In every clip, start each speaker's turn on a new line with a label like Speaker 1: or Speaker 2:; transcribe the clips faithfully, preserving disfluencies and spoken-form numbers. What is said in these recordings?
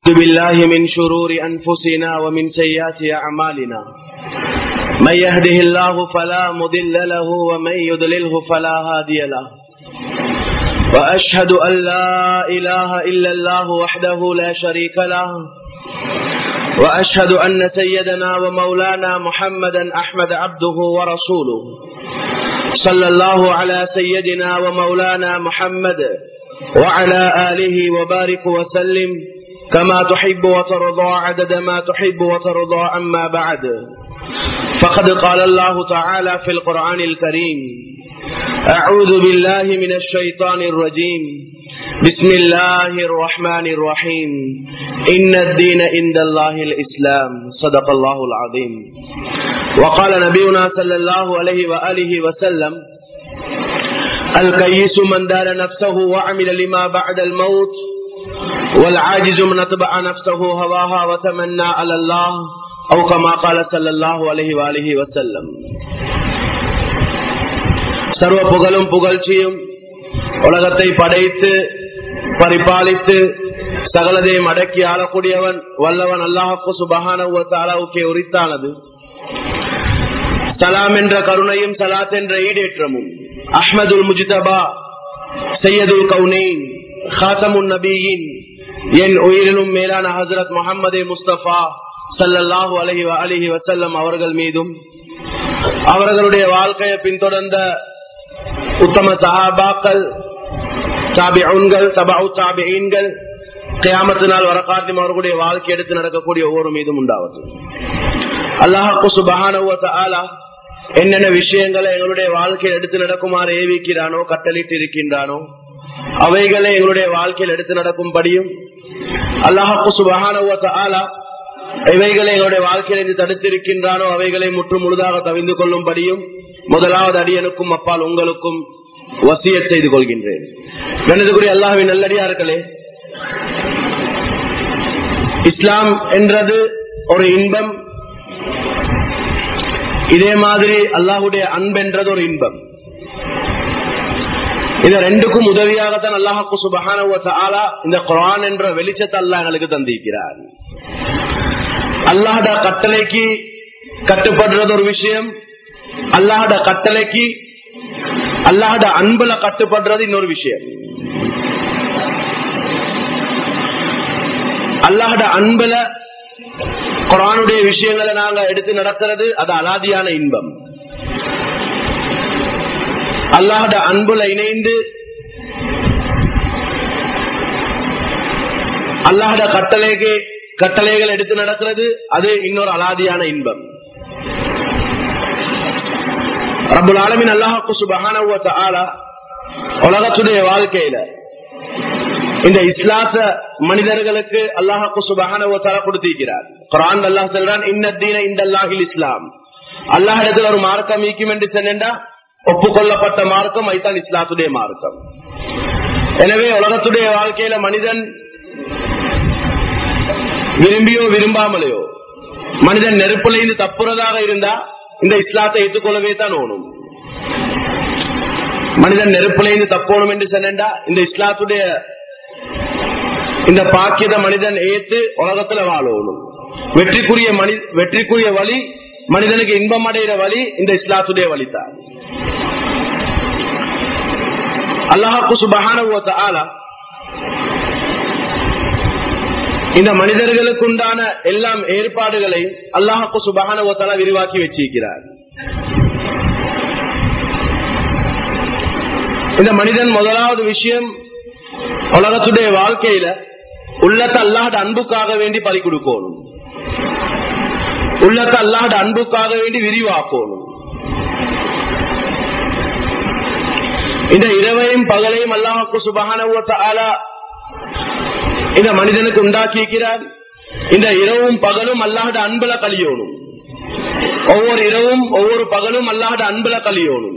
Speaker 1: بالله من شرور أنفسنا ومن سيئات أعمالنا من يهده الله فلا مضل له ومن يضلله فلا هادي له وأشهد أن لا إله إلا الله وحده لا شريك له وأشهد أن سيدنا ومولانا محمدا أحمد عبده ورسوله صلى الله على سيدنا ومولانا محمد وعلى آله وبارك وسلم كما تحب وترضى عدد ما تحب وترضى. أما بعد فقد قال الله تعالى في القرآن الكريم: أعوذ بالله من الشيطان الرجيم بسم الله الرحمن الرحيم إن الدين عند الله الإسلام. صدق الله العظيم. وقال نبينا صلى الله عليه وآله وسلم: الكيس من دار نفسه وعمل لما بعد الموت والعاجز من اتبع نفسه هواها وتمنى على الله أو كما قال صلى الله عليه وآله وسلم. சர்வ புகழும் புகழ்ச்சியும் உலகத்தை படைத்து பரிபாலித்து சகலதையும் அடக்கி ஆளக்கூடியவன் வல்லவன் அல்லாஹ் சுப்ஹானஹு வ தஆலாவுக்கே உரித்தானது. சலாம் என்ற கருணையும் சலாத் என்ற ஈடேற்றமும் அஹ்மதுல் முஜ்தபா சையதுல் கௌனைன் காத்தமுன் நபியின் என் உயிரிலும் மேலான ஹஜ்ரத் முஹம்மதே முஸ்தபா ஸல்லல்லாஹு அலைஹி வஆலிஹி வஸல்லம் அவர்கள் மீதும் அவர்களுடைய வாழ்க்கையை பின்தொடர்ந்த உத்தம சஹாபாக்கள், தாபிஊன்கள், தபஉ தாபிஈன்கள், கியாமத் நாள் வரகாத்திம் அவர்களுடைய வாழ்க்கை எடுத்து நடக்கக்கூடிய ஒவ்வொரு மீதும் உண்டாவது. அல்லாஹ் சுப்ஹானஹு வ தஆலா என்னென்ன விஷயங்களை எங்களுடைய வாழ்க்கையில் எடுத்து நடக்குமாறு ஏவிக்கிறானோ, கட்டளிட்டு இருக்கின்றானோ, அவைகளை எங்களுடைய வாழ்க்கையில் எடுத்து நடக்கும்படியும் அல்லாஹ் சுப்ஹானஹு வ தஆலா இவைகளை எங்களுடைய வாழ்க்கையில் தடுத்திருக்கின்றானோ அவைகளை முற்று முழுதாக தவிர்த்து கொள்ளும்படியும் முதலாவது அடியனுக்கும் அப்பால் உங்களுக்கும் வசியத் செய்து கொள்கின்றேன். கண்ணியத்துக்குரிய அல்லாஹ்வின் நல்லடியார்களே, இஸ்லாம் என்றது ஒரு இன்பம், இதே மாதிரி அல்லாஹுடைய அன்பென்றது ஒரு இன்பம். இந்த ரெண்டுக்கும் உதவியாகத்தான் அல்லாஹ் சுப்ஹானஹு வ தஆலா இந்த குர்ஆன் என்ற வெளிச்சத்தை அல்லாஹ் எங்களுக்கு தந்திருக்கிறார். அல்லாஹ்வுடைய கட்டளைக்கு கட்டுப்படுறது ஒரு விஷயம், அல்லாஹ்வுடைய கட்டளைக்கு அல்லாஹ்வுடைய அன்புல கட்டுப்படுறது இன்னொரு விஷயம். அல்லாஹ்வுடைய அன்புல குர்ஆனுடைய விஷயங்களை நாங்க எடுத்து நடக்கிறது அது அலாதியான இன்பம். அல்லாஹ்வுடைய அன்புல இணைந்து அல்லாஹ்வுடைய கட்டளைக்கு கட்டளைகள் எடுத்து நடக்கிறது அது இன்னொரு அலாதியான இன்பம். ரப்புல் ஆலமீன் அல்லாஹ் சுப்ஹானஹு வ தஆலா உலகத்துடைய வாழ்க்கையில இந்த இஸ்லாத்த மனிதர்களுக்கு அல்லாஹ் சுப்ஹானஹு வ தஆலா கொடுத்திருக்கிறார். குர்ஆன் அல்லாஹ் சொல்றான், இன்னத்தீன இன்தல்லாஹில் இஸ்லாம். அல்லாஹ் இடத்துல ஒரு மார்க்கம் ஈக்கும் என்று சொன்னா ஒப்புக்கொள்ளப்பட்ட மார்க்கம் ஐதான் இஸ்லாத்துடைய மார்க்கம். எனவே உலகத்துடைய வாழ்க்கையில மனிதன் விரும்பியோ விரும்பாமலையோ மனிதன் நெருப்புலைந்து தப்புறதாக இருந்தா இந்த இஸ்லாத்தை ஏற்றுக்கொள்ளவே தான் ஓணும். மனிதன் நெருப்புலைந்து தப்போணும் என்று சொன்னா இந்த இஸ்லாத்துடைய இந்த பாக்கியத மனிதன் ஏற்று உலகத்துல வாழணும். வெற்றிக்குரிய மனி வெற்றிக்குரிய வழி, மனிதனுக்கு இன்பம் அடைகிற வழி இந்த இஸ்லாத்துடைய வழிதான். அல்லாஹ் சுப்ஹானஹு வ தஆலா இந்த மனிதர்களுக்கு உண்டான எல்லாம் ஏற்பாடுகளை அல்லாஹ் சுப்ஹானஹு வ தஆலா விரிவாக்கி வச்சிருக்கிறார். இந்த மனிதன் முதலாவது விஷயம் உலகத்துடைய வாழ்க்கையில உள்ளத்தை அல்லாஹ்வுடைய அன்புக்காக வேண்டி பறி கொடுக்கணும், உள்ளத்தை அல்லாஹ்வுடைய அன்புக்காக வேண்டி விரிவாக்கணும். இந்த இரவையும் பகலையும் அல்லாஹ் சுப்ஹானஹு வ தஆலா இந்த மனிதனுக்கு உண்டாக்கி இருக்கிறார். இந்த இரவும் பகலும் அல்லாஹ்வுடைய அன்புல கழியணும். ஒவ்வொரு இரவும் ஒவ்வொரு பகலும் அல்லாஹ்வுடைய அன்புல கழியணும்.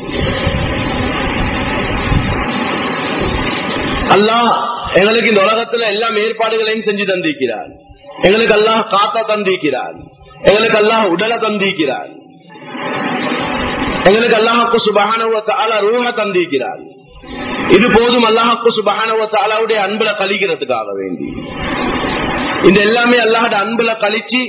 Speaker 1: அல்லாஹ் எங்களுக்கு இந்த உலகத்துல எல்லா ஏற்பாடுகளையும் செஞ்சு தந்திருக்கிறார். எங்களுக்கு அல்லாஹ் காத்தா தந்திருக்கிறார், எங்களுக்கு அல்லாஹ் உடலை தந்திருக்கிறார், எங்களுக்கு அல்லாஹ் சுப்ஹானஹு வ தஆலா ரூஹ தந்திருக்கிறார். இது போதும் அல்லாஹ் சுப்ஹானஹு வ தஆலாவுடைய அன்புல கழிக்கிறதுக்காக வேண்டி. இந்த எல்லாமே அல்லாஹ்ட அன்புல கழிச்சு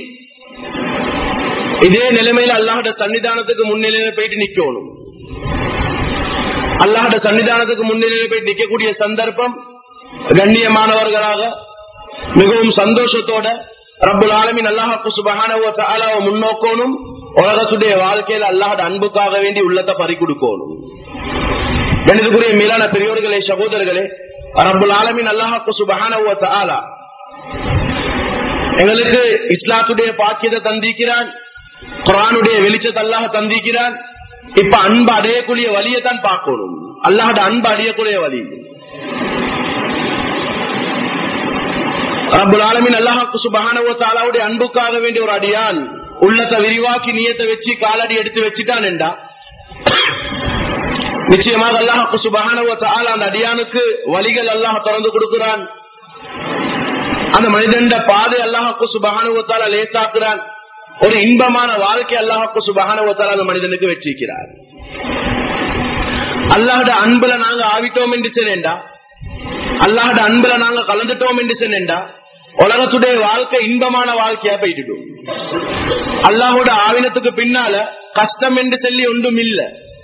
Speaker 1: இதே நிலைமையில அல்லாஹ்ட சன்னிதானத்துக்கு முன்னிலையில போயிட்டு நிக்கணும். அல்லாஹ்ட சன்னிதானத்துக்கு முன்னிலையில போயிட்டு நிக்கக்கூடிய சந்தர்ப்பம் கண்ணியமானவர்களாக மிகவும் சந்தோஷத்தோட ரப்புல் ஆலமீன் அல்லாஹ் சுப்ஹானஹு வ தஆலாவை முன்னோக்கணும். உலகத்துடைய வாழ்க்கையில அல்லாஹ்ட அன்புக்காக வேண்டி உள்ளத்தை பறி கொடுக்கணும். கணிதக்குரிய மேலான பெரியோர்களே, சகோதரர்களே, ரப்புல் ஆலமீன் அல்லாஹ் சுப்ஹானஹு வ தஆலா எங்களுக்கு இஸ்லாத்துடைய பாக்கியத்தை தந்திக்கிறான், குர்ஆனுடைய வெளிச்சத்தை அல்லாஹ் தந்திக்கிறான். இப்ப அன்பு அடையக்கூடிய வழியை தான் பார்க்கணும். அல்லாஹ்ட அன்பு அடையக்கூடிய வழி ரப்புல் ஆலமீன் அல்லாஹ் சுப்ஹானஹு வ தஆலாவுடைய அன்புக்காக வேண்டிய ஒரு அடியான் உள்ளத்தை விரிவாக்கி நியத்தை வச்சு காலடி எடுத்து வச்சுட்டான் என்றா நிச்சயமாக அல்லாஹ் சுப்ஹானஹு வ தஆலா அந்த அடியானுக்கு வழிகள் அல்லாஹ் திறந்து கொடுக்கிறான். அந்த மனிதன் பாதை அல்லாஹ் சுப்ஹானஹு வ தஆலா லேசாக்குறான். ஒரு இன்பமான வாழ்க்கை அல்லாஹ் சுப்ஹானஹு வ தஆலா அந்த மனிதனுக்கு வச்சிருக்கிறார். அல்லாஹ்ட அன்புல நாங்க ஆவிட்டோம் என்று சொன்னேன்டா, அல்லாஹ்ட அன்புல நாங்க கலந்துட்டோம் என்று சொன்னேன்டா, உலகத்துடைய வாழ்க்கை இன்பமான வாழ்க்கையா போயிட்டு அல்லாஹோட ஆவினத்துக்கு பின்னால கஷ்டம் என்று சொல்லி ஒன்றும் இல்ல.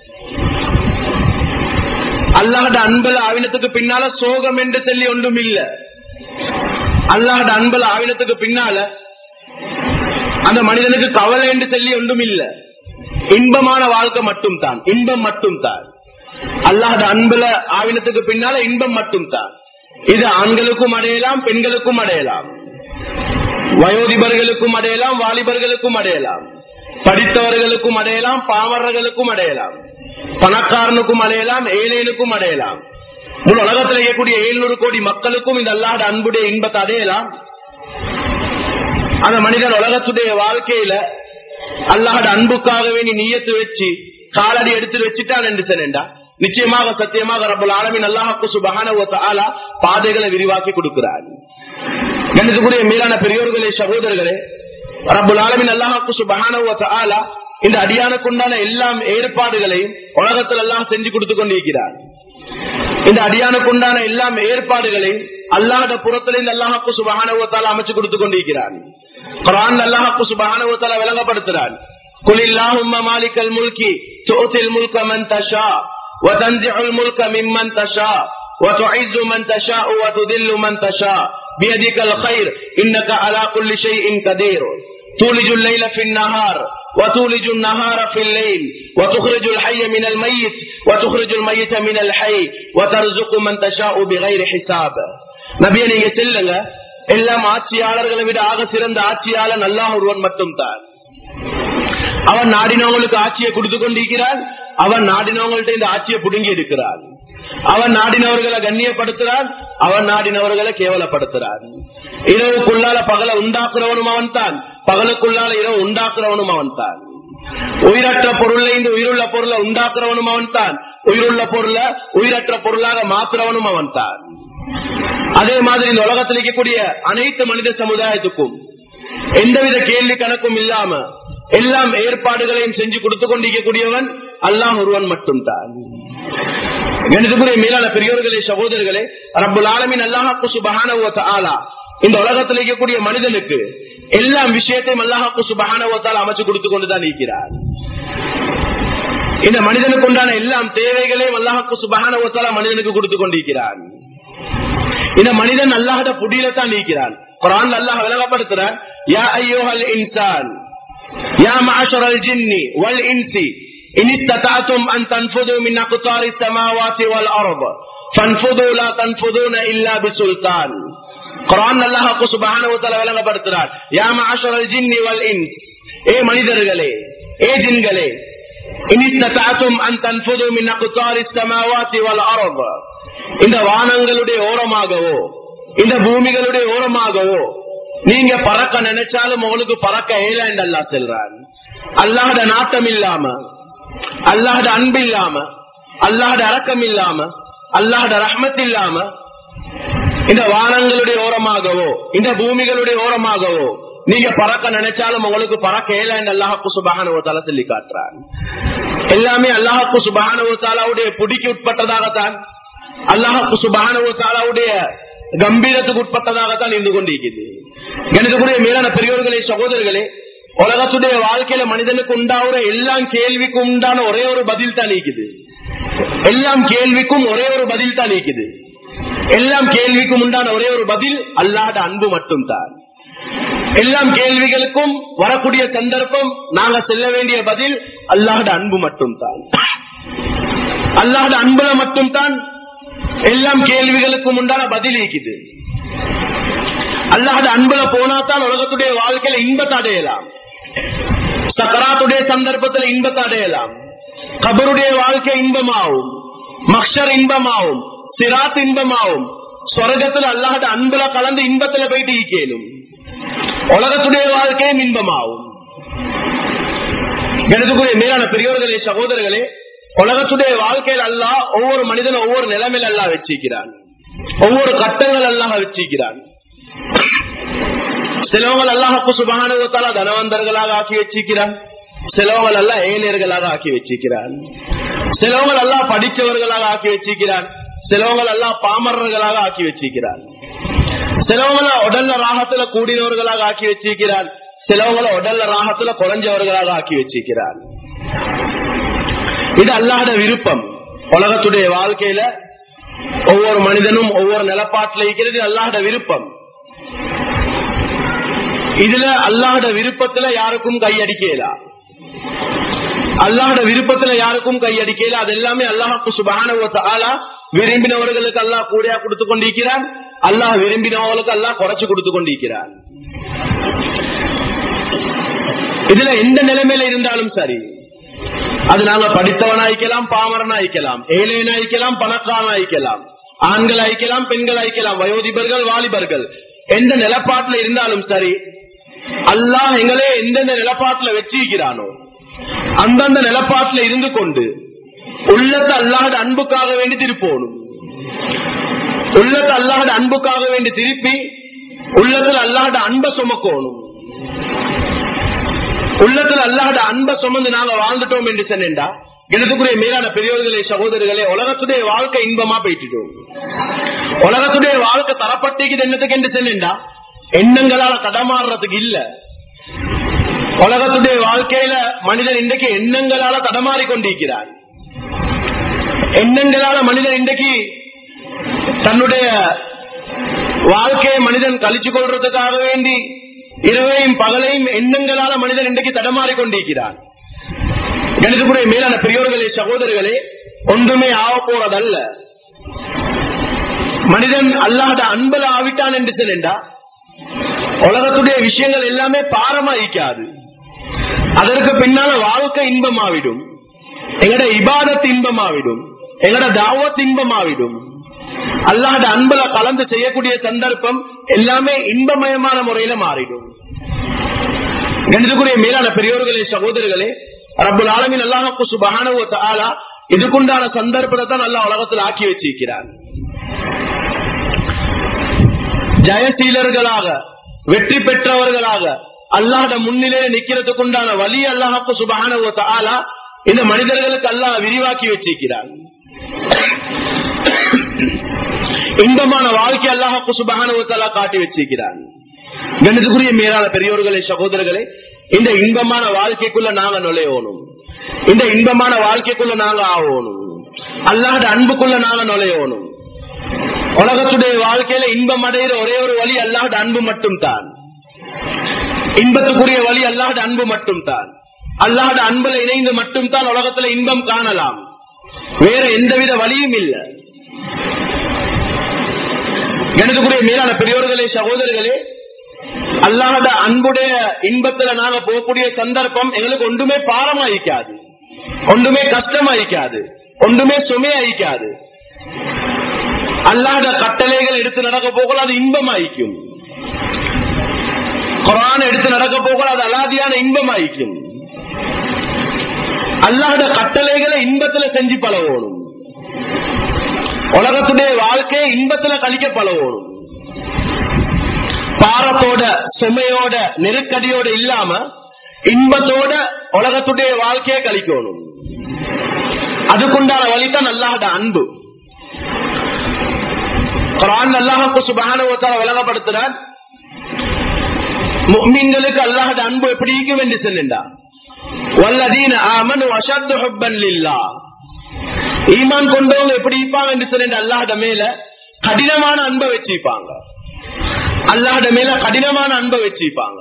Speaker 1: அல்லாஹ்ட அன்புல ஆவினத்துக்கு பின்னால சோகம் என்று சொல்லி ஒன்றும் இல்ல. அல்லாஹ்ட அன்புல ஆவினத்துக்கு பின்னால அந்த மனிதனுக்கு கவலை என்று சொல்லி ஒன்றும் இல்ல. இன்பமான வாழ்க்கை மட்டும் தான், இன்பம் மட்டும் தான். அல்லாஹ்ட அன்புல ஆவினத்துக்கு பின்னால இன்பம் மட்டும் தான். இது ஆண்களுக்கும் அடையலாம், பெண்களுக்கும் அடையலாம், வயோதிபர்களுக்கும் அடையலாம், வாலிபர்களுக்கும் அடையலாம், படித்தவர்களுக்கும் அடையலாம், பாமரர்களுக்கும் அடையலாம், பணக்காரனுக்கும் அடையலாம், ஏழைகளுக்கும் அடையலாம். முழு உலகத்தில் இருக்கக்கூடிய எழுநூறு கோடி மக்களுக்கும் இந்த அல்லாஹ்ட அன்புடைய இன்பத்தை அடையலாம். அந்த மனிதன் உலகத்துடைய வாழ்க்கையில அல்லாஹ்ட அன்புக்காகவே நீ நியத்து வச்சு காலடி எடுத்து வச்சுட்டான் என்று சொன்னேன்டா, நிச்சயமாக சத்தியமாக ரப்புல் ஆலமீன் அல்லாஹ் சுப்ஹானஹு வ தஆலா பாதைகளை விரிவாக்கி கொடுக்கிறார். கண்ணியத்துக்குரிய மேலான பெரியோர்களே, சகோதரர்களே, ரப்புல் ஆலமீன் அல்லாஹ் சுப்ஹானஹு வ தஆலா இந்த அடியானுக்குண்டான எல்லா ஏற்பாடுகளையும் உலகத்தில் அல்லாஹ் செஞ்சு கொடுத்து கொண்டிருக்கிறார். இந்த அடியானுக்குண்டான எல்லா ஏற்பாடுகளையும் அல்லாஹ்ட புறத்திலிருந்து அல்லாஹ் சுப்ஹானஹு வ தஆலா அமைச்சு கொடுத்து கொண்டிருக்கிறார். குர்ஆன் அல்லாஹ் சுப்ஹானஹு வ தஆலா விளங்கப்படுத்துறார். குலில்லாஹும்ம மாலிகல் முல்கி துஅத்தில் முல்க மன் தஷா وتنزع الملك ممن تشاء وتعز من تشاء وتذل من تشاء بيدك الخير انك على كل شيء قدير تولج الليل في النهار وتولج النهار في الليل وتخرج الحي من الميت وتخرج الميت من الحي وترزق من تشاء بغير حساب. நபியே நீங்க சொல்லுங்க, எல்லாம் ஆட்சியாளர்களை விட ஆக சிறந்த ஆட்சியாளன் அல்லாஹ் ஒருவன் மட்டும் தான். அவன் நாடினவங்களுக்கு ஆட்சியை கொடுத்து கொண்டிருக்கிறான். அவன் நாடினவங்கள்ட்ட இந்த ஆட்சியை புடுங்கி இருக்கிறான். அவன் நாடினவர்களை கண்ணியப்படுத்துறான், அவன் நாடினவர்களை கேவலப்படுத்துறான். இரவுக்குள்ளால பகலை உண்டாக்குறவனும் அவன் தான், பகலுக்குள்ளால இரவு உண்டாக்குறவனும் அவன் தான். உயிரற்ற பொருளை இந்த உயிருள்ள பொருளை உண்டாக்குறவனும் அவன் தான், உயிருள்ள பொருளை உயிரற்ற பொருளாக மாற்றுறவனும் அவன் தான். அதே மாதிரி இந்த உலகத்தில் இருக்கக்கூடிய அனைத்து மனித சமுதாயத்துக்கும் எந்தவித கேள்வி கணக்கும் இல்லாம எல்லாம் ஏற்பாடுகளையும் செஞ்சு கொடுத்து கொண்டிருக்கக்கூடியவன் அல்லாஹ் ஒருவன் மட்டும் தான். கணிதக்குரிய மேலான பெரியோர்களே, சகோதரர்களே, ரப்புல் ஆலமீன் அல்லாஹ் சுப்ஹானஹு வ தஆலா இந்த உலகத்தில் இருக்கக்கூடிய மனிதனுக்கு எல்லா விஷயத்தையும் அல்லாஹ் சுப்ஹானஹு வ தஆலா அமைச்சு கொடுத்து கொண்டுதான் இருக்கிறார். இந்த மனிதனுக்கு உண்டான எல்லா தேவைகளையும் அல்லாஹ் சுப்ஹானஹு வ தஆலா மனிதனுக்கு கொடுத்து கொண்டிருக்கிறார். இந்த மனிதன் அல்லாஹ்ட புடியில தான் இருக்கிறான். குர்ஆன் அல்லாஹ் விளங்கப்படுத்துறான், யா அய்யுஹல் இன்சான் யா மஅஷரல் ஜின்னி வல் இன்சி இன் இஸ்ததஅதும் அன் தன்ஃபுது மின் அக்தாரிஸ் ஸமாவாத்தி வல் அர்த் ஃபன்ஃபுது லா தன்ஃபுதுன இல்லா பிசுல்தான். குர்ஆன் அல்லாஹ் சுப்ஹானஹு வ தஆலா விளங்கப்படுத்துறான், யா மஅஷரல் ஜின்னி வல் இன்ஸ், ஏ மனிதர்களே, ஏ ஜின்களே, இன் இஸ்ததஅதும் அன் தன்ஃபுது மின் அக்தாரிஸ் ஸமாவாத்தி வல் அர்த், இந்த வானங்களுடைய ஓரமாகவோ இந்த பூமிகளுடைய ஓரமாகவோ நீங்க பறக்க நினைச்சாலும் உங்களுக்கு பறக்க இயல என்று அல்லாஹ் சொல்றான். அல்லாஹ்ட நாட்டம் இல்லாம, அல்லாஹ்ட அன்பு இல்லாம, அல்லாஹ்ட இரக்கம் இல்லாம, அல்லாஹ்ட ரஹ்மத் இல்லாம இந்த வானங்களுடைய ஓரமாகவோ இந்த பூமிகளுடைய ஓரமாகவோ நீங்க பறக்க நினைச்சாலும் உங்களுக்கு பறக்க இயல என்று அல்லாஹ் சுப்ஹானஹு வ தஆலா சொல்லி காட்டுறான். எல்லாமே அல்லாஹ் சுப்ஹானஹு வ தஆலாவுடைய புடிக்கு உட்பட்டதாகத்தான், அல்லாஹ் சுப்ஹானஹு வ தஆலாவுடைய கம்பீரத்துக்கு உட்பட்டதாகத்தான் இருந்து கொண்டிருக்கிறது. எனக்குரிய மேலான பெரியோர்களே சகோதரர்களே, உலகத்துடைய வாழ்க்கையில மனிதனுக்கு உண்டாகிற எல்லா கேள்விக்கும் உண்டான ஒரே ஒரு பதில் தான் நீக்குது. எல்லாம் கேள்விக்கும் ஒரே ஒரு பதில் தான் நீக்குது. எல்லாம் கேள்விக்கும் உண்டான ஒரே ஒரு பதில் அல்லாஹ்வுடைய அன்பு மட்டும் தான். எல்லாம் கேள்விகளுக்கும் வரக்கூடிய சந்தர்ப்பம் நாங்க செல்ல வேண்டிய பதில் அல்லாஹ்வுடைய அன்பு மட்டும் தான். அல்லாஹ்வுடைய அன்புல மட்டும் தான் எல்லாம் கேள்விகளுக்கும் உண்டான பதில் இருக்குது. அல்லாஹ்வுடைய அன்புல போனாதான் உலகத்துடைய வாழ்க்கையில இன்பத்தை அடையலாம். சக்கராத்துடைய சந்தர்ப்பத்தில் இன்பத்தை அடையலாம். கபருடைய வாழ்க்கை இன்பமாகும், மஹ்ஷர் இன்பமாகும், சிராத் இன்பமாகும். சொர்க்கத்தில் அல்லாஹ்வுடைய அன்புல கலந்து இன்பத்துல போயிட்டு கேளும். உலகத்துடைய வாழ்க்கையும் இன்பமாகும். எனக்குரிய மேலான பெரியோர்களே சகோதரர்களே, உலகத்துடைய வாழ்க்கையில் அல்லாஹ் ஒவ்வொரு மனிதனும் ஒவ்வொரு நிலைமையில அல்லாஹ் வச்சிருக்கிறான். ஒவ்வொரு கட்டங்கள் அல்லாஹ் வச்சிருக்கிறான். சிலவங்கள் அல்லாஹ்வுக்கு சுப்ஹானஹு வ தஆலா தனவந்தர்களாக ஆக்கி வச்சிருக்கிறான். சிலவங்கள் அல்லாஹ் ஏழையர்களாக ஆக்கி வச்சிருக்கிறான். சிலவங்கள் அல்லாஹ் படித்தவர்களாக ஆக்கி வச்சிருக்கிறான். சிலவங்கள் அல்லாஹ் பாமரர்களாக ஆக்கி வச்சிருக்கிறான். சிலவங்கள உடல்ல ராகத்துல கூடினவர்களாக ஆக்கி வச்சிருக்கிறான். சிலவங்கள உடல்ல ராகத்துல குறைஞ்சவர்களாக ஆக்கி வச்சிருக்கிறான். இது அல்லாஹ்வுடைய விருப்பம். உலகத்துடைய வாழ்க்கையில ஒவ்வொரு மனிதனும் ஒவ்வொரு நிலப்பாட்டில் இருக்கிறது அல்லாஹ்வுடைய விருப்பம். இதுல அல்லாஹ்வுடைய விருப்பத்துல யாருக்கும் கையடிக்கலாம். அல்லாஹ்வுடைய விருப்பத்துல யாருக்கும் கையடிக்கல. அது எல்லாமே அல்லாஹ்வுக்கு சுப்ஹானஹு வ தஆலா விரும்பினவர்களுக்கு அல்லாஹ் கூடையா கொடுத்து கொண்டிருக்கிறான். அல்லாஹ் விரும்பினவர்களுக்கு அல்லாஹ் குறைச்சு கொடுத்து கொண்டிருக்கிறான். இதுல எந்த நிலைமையில இருந்தாலும் சரி, அது நாங்க படித்தவனாய்க்கலாம், பாமரனாய்க்கலாம், ஏழையனாய்க்கலாம், பணக்காரனாய்க்கலாம், ஆண்கள் ஆய்க்கலாம், பெண்கள் ஆய்க்கலாம், வயோதிபர்கள், வாலிபர்கள், எந்த நிலப்பாட்டுல இருந்தாலும் சரி, அல்லாஹ் எங்களே எந்தெந்த நிலப்பாட்டுல வச்சிருக்கிறானோ அந்தந்த நிலப்பாட்டுல இருந்து கொண்டு உள்ளத்தை அல்லாஹ்வுடைய அன்புக்காக வேண்டி திருப்போணும். உள்ளத்தை அல்லாஹ்வுடைய அன்புக்காக வேண்டி திருப்பி உள்ளத்துல அல்லாஹ்வுடைய அன்பை சுமக்கணும். உள்ளத்துல அல்லாஹ்வுடைய அன்பை சுமந்து நாங்க வாழ்ந்துட்டோம் என்று சொன்னா, எனக்குரிய மேலான பெரியோர்களே சகோதரர்களே, உலகத்துடைய வாழ்க்கை இன்பமா போயிட்டுட்டோம். உலகத்துடைய வாழ்க்கை தரப்பட்டிருக்குது என்னத்துக்கு என்று சொன்னா, எண்ணங்களால தடமாறுறதுக்கு இல்ல. உலகத்துடைய வாழ்க்கையில மனிதன் இன்றைக்கு எண்ணங்களால தடமாறி கொண்டிருக்கிறார். எண்ணங்களால மனிதன் இன்றைக்கு தன்னுடைய வாழ்க்கையை மனிதன் கழிச்சு கொள்றதுக்காக வேண்டி இரவையும் பகலையும் எண்ணங்களால மனிதன் இன்றைக்கு தடமாறி கொண்டிருக்கிறார். எனக்குரிய மேலான பெரியோர்களே சகோதரர்களே, ஒன்றுமே ஆக போறதல்ல. மனிதன் அல்லாஹ்வுடைய அன்புல ஆவிட்டான் என்று சொன்னா, உலகத்துடைய விஷயங்கள் எல்லாமே பாரமா இருக்காது. அதற்கு பின்னால வாழ்க்கை இன்பமாவிடும், எங்கட இபாதத் இன்பமாவிடும், எங்கட தாவத் இன்பமாவிடும். அல்லாஹ்வுடைய அன்புல கலந்து செய்யக்கூடிய சந்தர்ப்பம் எல்லாமே இன்பமயமான முறையில மாறிடும். கணிதக்குரிய மேலான பெரியோர்களே சகோதரர்களே, ரப்பல் ஆலமீன் அல்லாஹ்வுக்கு சுப்ஹானஹு வ தஆலா இதுக்குண்டான சந்தர்ப்பத்தை தான் அல்லாஹ் உலகத்தில் ஆக்கி வச்சிருக்கிறார். ஜெயசீலர்களாக, வெற்றி பெற்றவர்களாக அல்லாஹ்வுடைய முன்னிலையில நிக்கிறதுக்கு உண்டான வழி அல்லாஹ்வுக்கு சுப்ஹானஹு வ தஆலா இந்த மனிதர்களுக்கு அல்லாஹ் விரிவாக்கி வச்சிருக்கிறார். இன்பமான வாழ்க்கை அல்லாஹ்வுக்கு சுப்ஹானஹு வ தஆலா காட்டி வச்சிருக்கிறார். கணிதக்குரிய மேலான பெரியோர்களே சகோதரர்களே, இந்த இன்பமான வாழ்க்கைக்குள்ள நாங்க நுழையணும். இந்த இன்பமான வாழ்க்கைக்குள்ள நாங்க ஆகணும். அல்லாஹ்வுடைய அன்புக்குள்ள நாங்க நுழையணும். உலகத்துடைய வாழ்க்கையில இன்பம் அடைகிற ஒரே ஒரு வழி அல்லாஹ்வுடைய அன்பு மட்டும் தான். இன்பத்துக்குரிய வழி அல்லாஹ்வுடைய அன்பு மட்டும் தான். அல்லாஹ்வுடைய அன்புல இணைந்து மட்டும் தான் உலகத்துல இன்பம் காணலாம். வேற எந்தவித வழியும் இல்லை. எனக்குரிய மேலான பெரியோர்களே சகோதரர்களே, அல்லாஹ்வுடைய அன்புடைய இன்பத்துல நாங்க போகக்கூடிய சந்தர்ப்பம் எங்களுக்கு ஒன்றுமே பாரமா இருக்காது, ஒன்றுமே கஷ்டமா இருக்காது, ஒன்றுமே சுமையாய்க்காது. அல்லாஹ்வுடைய கட்டளைகள் எடுத்து நடக்க போகல அது இன்பமாய்க்கும். குர்ஆன் எடுத்து நடக்க போகல அது அலாதியான இன்பமாய்க்கும். அல்லாஹ்வுடைய கட்டளைகளை இன்பத்துல செஞ்சு பழகணும். உலகத்துடைய வாழ்க்கையை இன்பத்துல கழிக்க பழகணும். பாரத்தோட, சுமையோட, நெருக்கடியோட இல்லாம இன்பத்தோட உலகத்துடைய வாழ்க்கையை கழிக்கணும். அதுக்குண்டான வழிதான் அல்லாஹ்வுடைய அன்பு. குர்ஆன் அல்லாஹ்வுக்கு சுப்ஹானஹு வ தஆலா விளங்கப்படுத்துறார், முஃமின்களுக்கு அல்லாஹ்வுடைய அன்பு எப்படி இருக்கும் என்று சொன்னா வல்லதீன ஆமனு அஷத்து ஹுப்பன் லில்லாஹ் ஈமான் கொண்டவங்க எப்படி இருப்பாங்க என்று சொன்னா அல்லாஹ்வுடைய மேல கடினமான அன்பை வச்சிருப்பாங்க. அல்லாஹ்வுடைய மேல கடினமான அன்பை வச்சிருப்பாங்க.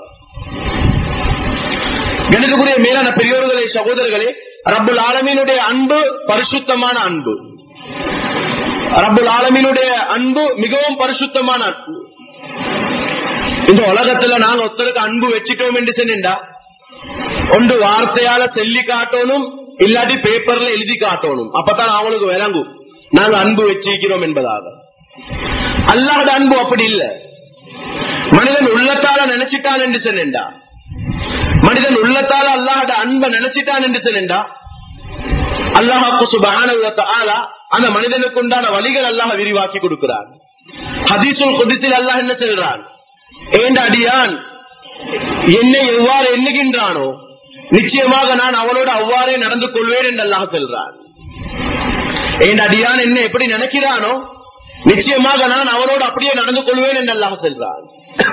Speaker 1: கணிதக்குரிய மேலான பெரியோர்களே சகோதரர்களே, ரப்புல் ஆலமீனுடைய அன்பு பரிசுத்தமான அன்பு. ரப்புல் ஆலமீனுடைய அன்பு மிகவும் பரிசுத்தமான அன்பு. இந்த உலகத்துல நாங்க ஒருத்தருக்கு அன்பு வச்சுட்டோம் என்று சொன்னா ஒன்று வார்த்தையால சொல்லி காட்டணும், இல்லாட்டி பேப்பர்ல எழுதி காட்டணும். அப்பதான் அவங்களுக்கு விளங்கும் நாங்க அன்பு வச்சிருக்கிறோம் என்பதாக. அல்லாஹ்வுடைய அன்பு அப்படி இல்ல. மனிதன் உள்ளத்தால நினைச்சிட்டான் என்று சொன்னா மனிதன் உள்ளத்தால அல்லாஹ்வுடைய அன்பை நினைச்சிட்டான் என்று சொன்னா அல்லாஹ் சுப்ஹானஹு வ தஆலா அந்த மனிதனுக்கு உண்டான வழிகள் அல்லாஹ் விரிவாக்கி கொடுக்கிறான். ஹதீஸுல் குத்ஸில் அல்லாஹ் என்ன சொல்றான்? ஏண்ட அடியான் என்னை எவ்வாறு எண்ணுகின்றானோ நிச்சயமாக நான் அவனோடு அவ்வாறே நடந்து கொள்வேன் என்று அல்லாஹ் சொல்றான். ஏண்ட அடியான் என்ன எப்படி நினைக்கிறானோ நிச்சயமாக நான் அவனோடு அப்படியே நடந்து கொள்வேன் என்று அல்லாஹ் சொல்றான்.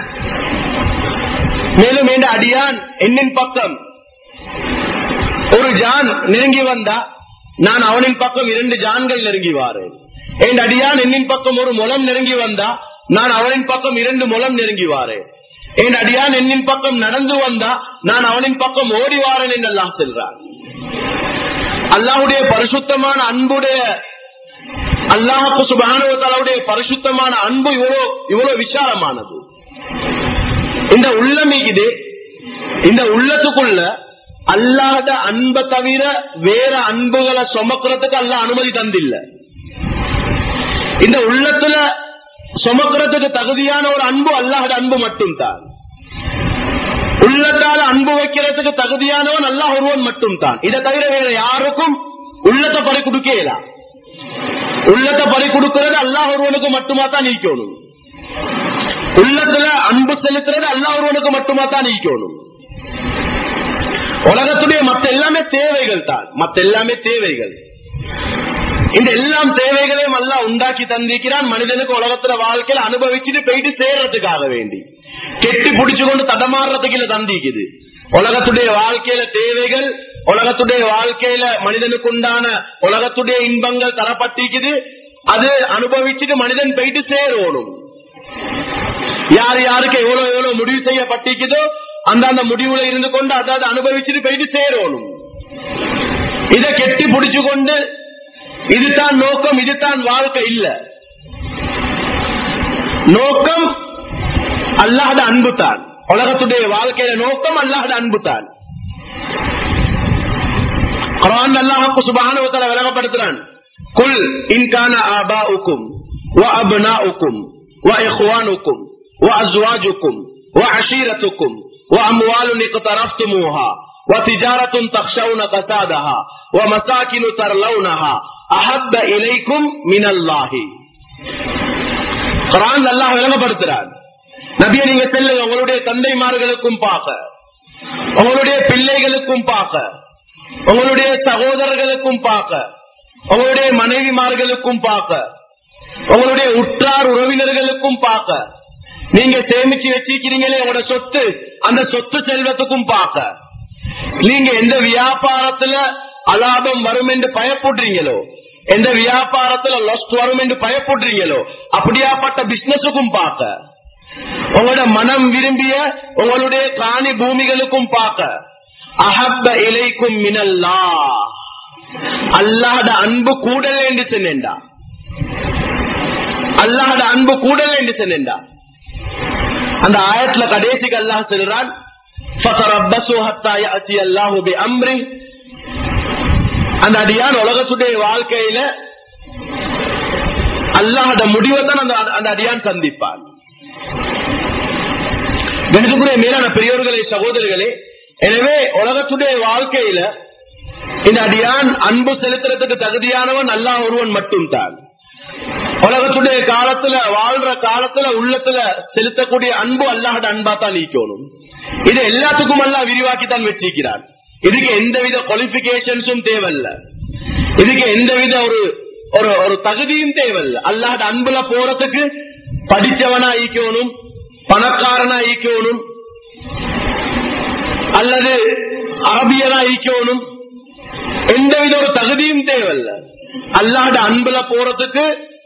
Speaker 1: மேலும் ஏண்ட அடியான் என்னின் பக்கம் ஒரு ஜான் நெருங்கி வந்தா நான் அவனின் பக்கம் இரண்டு ஜான்கள் நெருங்கி வாரேன். ஏண்ட அடியான் என்னின் பக்கம் ஒரு முலம் நெருங்கி வந்தா நான் அவனின் பக்கம் இரண்டு முலம் நெருங்கி வாரேன். என் அடியான் என்னின் பக்கம் நடந்து வந்தா நான் அவனின் பக்கம் ஓடி வாரேன் என்று அல்லாஹ் சொல்றான். அல்லாஹ்வுடைய பரிசுத்தமான அன்புடைய அல்லாஹ் சுப்ஹானஹு வ தஆலாவுடைய பரிசுத்தமான அன்பு இவ்வளவு இவ்வளவு விசாலமானது. இந்த உள்ளம் இது, இந்த உள்ளத்துக்குள்ள அல்லாஹ்வுடைய அன்பை தவிர வேற அன்புகளை சுமக்கிறதுக்கு அல்லாஹ் அனுமதி தந்தில்ல. இந்த உள்ளத்துல சுமக்கிறதுக்கு தகுதியான ஒரு அன்பு அல்லாஹ்வுடைய அன்பு மட்டும் தான். உள்ளத்தால அன்பு வைக்கிறதுக்கு தகுதியானவன் அல்லாஹ் ஒருவன் மட்டும் தான். இதை தவிர வேற யாருக்கும் உள்ளத்தை பறி கொடுக்கலாம். உள்ளத்தை பறி கொடுக்கிறது அல்லாஹ் ஒருவனுக்கு மட்டுமா தான் நீக்கணும். உள்ளத்துல அன்பு செலுத்துறது அல்லாஹ் ஒருவனுக்கு மட்டுமா தான் நீக்கணும். உலகத்துடைய மற்ற எல்லாமே தேவைகள் தான். மற்ற எல்லாமே தேவைகள். இந்த எல்லாம் தேவைகளையும் அல்லாஹ் உண்டாக்கி தந்திருக்கிறான். மனிதனுக்கு உலகத்துல வாழ்க்கையில அனுபவிச்சுட்டு போயிட்டு சேர்றதுக்காக வேண்டி கெட்டி புடிச்சு கொண்டு தடமாறுறதுக்கு இல்ல தந்திக்குது. உலகத்துடைய வாழ்க்கையில தேவைகள், உலகத்துடைய வாழ்க்கையில மனிதனுக்கு உண்டான உலகத்துடைய இன்பங்கள் தரப்பட்டிருக்குது. அது அனுபவிச்சுட்டு மனிதன் போயிட்டு சேரணும். யார் யாருக்கு எவ்வளவு எவ்வளவு முடிவு செய்யப்பட்டிருக்குதோ அந்த அந்த முடிவுல இருந்து கொண்டு அதாவது அனுபவிச்சுட்டு போயிட்டு சேரணும். இதை கெட்டி புடிச்சு கொண்டு இதுதான் நோக்கம், இதுதான் வாழ்க்கை இல்ல. நோக்கம் அல்லாஹ்வுடைய அன்பு தான். உலகத்துடைய வாழ்க்கையில நோக்கம் அல்லாஹ்வுடைய அன்பு தான். குர்ஆன் அல்லாஹ் சுப்ஹானஹு வ தஆலா விளங்கப்படுத்துறான். குல் இன் கான ஆபாஉக்கும் வ அப்னாஉக்கும் வ இக்வானுக்கும் வ அஸ்வாஜுக்கும் வ அஷீரத்துக்கும் வ அம்வாலுன் இக்தரஃப்துமூஹா வ திஜாரத்துன் தக்ஷவுன கஸாதஹா வ மசாகினு தர்லவுனஹா அஹப்ப இலைக்கும் மினல்லாஹி. குர்ஆன் அல்லாஹ் விளங்கப்படுத்துறான். நபியே நீங்க சொல்லுங்க, உங்களுடைய தந்தைமார்களுக்கும் பார்க்க, உங்களுடைய பிள்ளைகளுக்கும் பார்க்க, உங்களுடைய சகோதரர்களுக்கும் பார்க்க, உங்களுடைய மனைவிமார்களுக்கும் பார்க்க, உங்களுடைய உற்றார் உறவினர்களுக்கும் பார்க்க, நீங்க சேமிச்சு வச்சிருக்கிறீங்களே உங்களோட சொத்து, அந்த சொத்து செல்வத்துக்கும் பார்க்க, நீங்க எந்த வியாபாரத்துல அலாபம் வரும் என்று பயப்படுறீங்களோ, எந்த வியாபாரத்துல லொஸ்ட் வரும் என்று பயப்படுறீங்களோ அப்படியாப்பட்ட பிசினஸுக்கும் பார்க்க, உங்களோட மனம் விரும்பிய உங்களுடைய காணி பூமிகளுக்கும் பார்க்க, அஹப்ப இலைக்கும் மினல்லாஹ், அல்லாஹ்வுடைய அன்பு கூடல என்று சொன்னேன்டா, அல்லாஹ்வுடைய அன்பு கூடல என்று சொன்னேன்டா. அந்த ஆயத்துல கடைசிக்கு அல்லாஹ் சொல்றான், ஃபதரப்பஸு ஹத்தா யஅதி அல்லாஹு பிஅம்ரி. அந்த அடியான் உலகத்துடைய வாழ்க்கையில அல்லாஹ்வுடைய முடிவை தான் அந்த அந்த அடியான் சந்திப்பான். கணிதக்குரிய மேலான பெரியோர்களே சகோதரர்களே, எனவே உலகத்துடைய வாழ்க்கையில இந்த அடியான் அன்பு செலுத்துறதுக்கு தகுதியானவன் அல்லாஹ் ஒருவன் மட்டும் தான். உலகத்துடைய காலத்துல வாழ்ற காலத்துல உள்ளத்துல செலுத்தக்கூடிய அன்பு அல்லாஹ்வுடைய அன்பா தான் நீக்கணும். இது எல்லாத்துக்கும் அல்லாஹ் விரிவாக்கி தான் வச்சிருக்கிறான். இதுக்கு எந்தவித குவாலிபிகேஷன்ஸும் தேவையில்ல, இதுக்கு எந்தவித ஒரு ஒரு தகுதியும் தேவையில்ல. அல்லாஹ்வுடைய அன்புல போறதுக்கு படிச்சவனா ஈக்கணும், பணக்காரனா ஈக்கணும், அல்லது அரபியரா இருக்கணும், எந்தவித ஒரு தகுதியும் தேவையில்ல. அல்லாஹ்ட அன்புல போறதுக்கு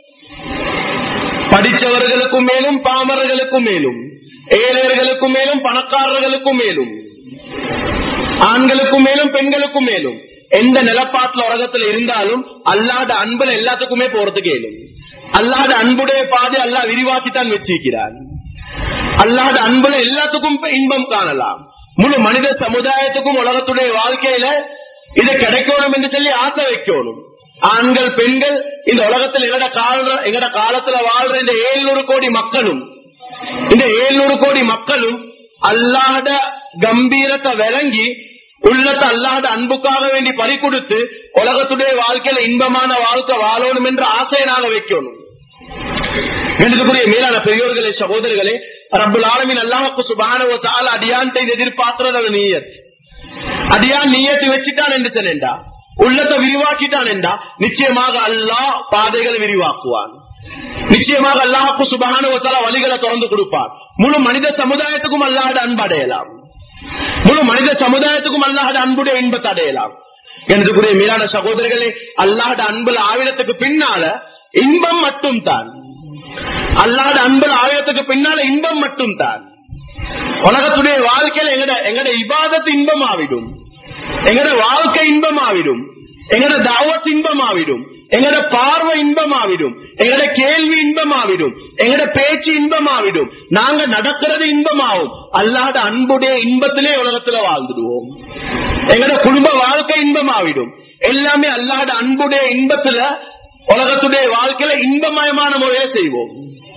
Speaker 1: படித்தவர்களுக்கும் மேலும் பாமரர்களுக்கும் மேலும் ஏழைகளுக்கும் மேலும் பணக்காரர்களுக்கும் மேலும் ஆண்களுக்கும் மேலும் பெண்களுக்கும் மேலும் எந்த நிலப்பாட்டுல உலகத்துல இருந்தாலும் அல்லாஹ்ட அன்புல எல்லாத்துக்குமே போறதுக்கு ஏலும். அல்லாஹ்ட அன்புடைய பாதை அல்லாஹ் விரிவாக்கித்தான் வச்சிருக்கிறார். அல்லாஹ்ட அன்புல எல்லாத்துக்கும் இன்பம் காணலாம். முழு மனித சமுதாயத்துக்கும் உலகத்துடைய வாழ்க்கையில இது கிடைக்கணும் என்று சொல்லி ஆசை வைக்கணும். ஆண்கள் பெண்கள் இந்த உலகத்தில் எங்கட கால எங்கட காலத்துல வாழ்ற இந்த ஏழுநூறு கோடி மக்களும் இந்த ஏழுநூறு கோடி மக்களும் அல்லாஹ்ட கம்பீரத்தை விளங்கி உள்ளத்தை அல்லாஹ்ட அன்புக்காக வேண்டி பறி கொடுத்து உலகத்துடைய வாழ்க்கையில இன்பமான வாழ்க்கை வாழணும் என்ற ஆசையை நாங்க வைக்கணும். எனக்குரிய மேலான பெரியோர்களே சகோதரர்களே, ரப்புல் ஆலமீன் அல்லாஹ்வுக்கு சுப்ஹானஹு வ தஆலா அடியான்டை எதிர்பார்க்கிறது நியத். அடியான் நியத்து வச்சுட்டான் என்று சொன்னா, உள்ளத்தை விரிவாக்கிட்டான் என்றா நிச்சயமாக அல்லாஹ் பாதைகளை விரிவாக்குவான். நிச்சயமாக அல்லாஹ்வுக்கு சுப்ஹானஹு வ தஆலா வழிகளை திறந்து கொடுப்பார். முழு மனித சமுதாயத்துக்கும் அல்லாஹ்வுடைய அன்பு அடையலாம். முழு மனித சமுதாயத்துக்கும் அல்லாஹ்வுடைய அன்புடைய இன்பத்தை அடையலாம். எனக்குரிய மேலான சகோதரர்களே, அல்லாஹ்வுடைய அன்புல ஆவிடத்துக்கு பின்னால இன்பம் மட்டும் தான். அல்லாஹ்வுடைய அன்புல ஆவிடத்துக்கு பின்னால இன்பம் மட்டும் தான். உலகத்துடைய வாழ்க்கையில எங்கட எங்கட இபாதத்து இன்பம் ஆவிடும், எங்கட வாழ்க்கை இன்பம் ஆவிடும், எங்கட தாவத் இன்பம் ஆவிடும், எங்கட பார்வை இன்பம் ஆவிடும், எங்கட கேள்வி இன்பம் ஆவிடும், எங்கட பேச்சு இன்பம் ஆவிடும், நாங்க நடக்கிறது இன்பமாகும். அல்லாஹ்வுடைய அன்புடைய இன்பத்திலே உலகத்துல வாழ்ந்துடுவோம். எங்கட குடும்ப வாழ்க்கை இன்பம் ஆவிடும். எல்லாமே அல்லாஹ்வுடைய அன்புடைய இன்பத்துல உலகத்துடைய வாழ்க்கையில இன்பமயமான முறையில செய்வோம்.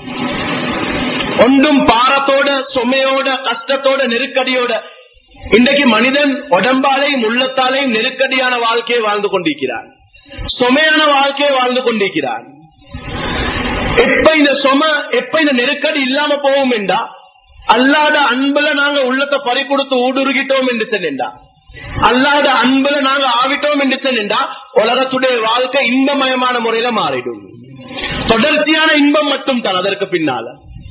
Speaker 1: ஒன்றும் பாரத்தோட சுமையோட கஷ்டத்தோட நெருக்கடியோட இன்றைக்கு மனிதன் உடம்பாலையும் உள்ளத்தாலையும் நெருக்கடியான வாழ்க்கையை வாழ்ந்து கொண்டிருக்கிறான், சுமையான வாழ்க்கையை வாழ்ந்து கொண்டிருக்கிறான். எப்ப இந்த சுமை எப்ப இந்த நெருக்கடி இல்லாம போவோம் என்றா அல்லாஹ்வுடைய அன்புல நாங்க உள்ளத்தை பறி கொடுத்து ஊடுருகிட்டோம் என்று சொன்னா, அல்லாஹ்வுடைய அன்புல நாங்க ஆவிட்டோம் என்று சொன்னா உலகத்துடைய வாழ்க்கை இன்பமயமான முறையில மாறிடும். தொடர்ச்சியான இன்பம் மட்டும் தான் அதற்கு பின்னால.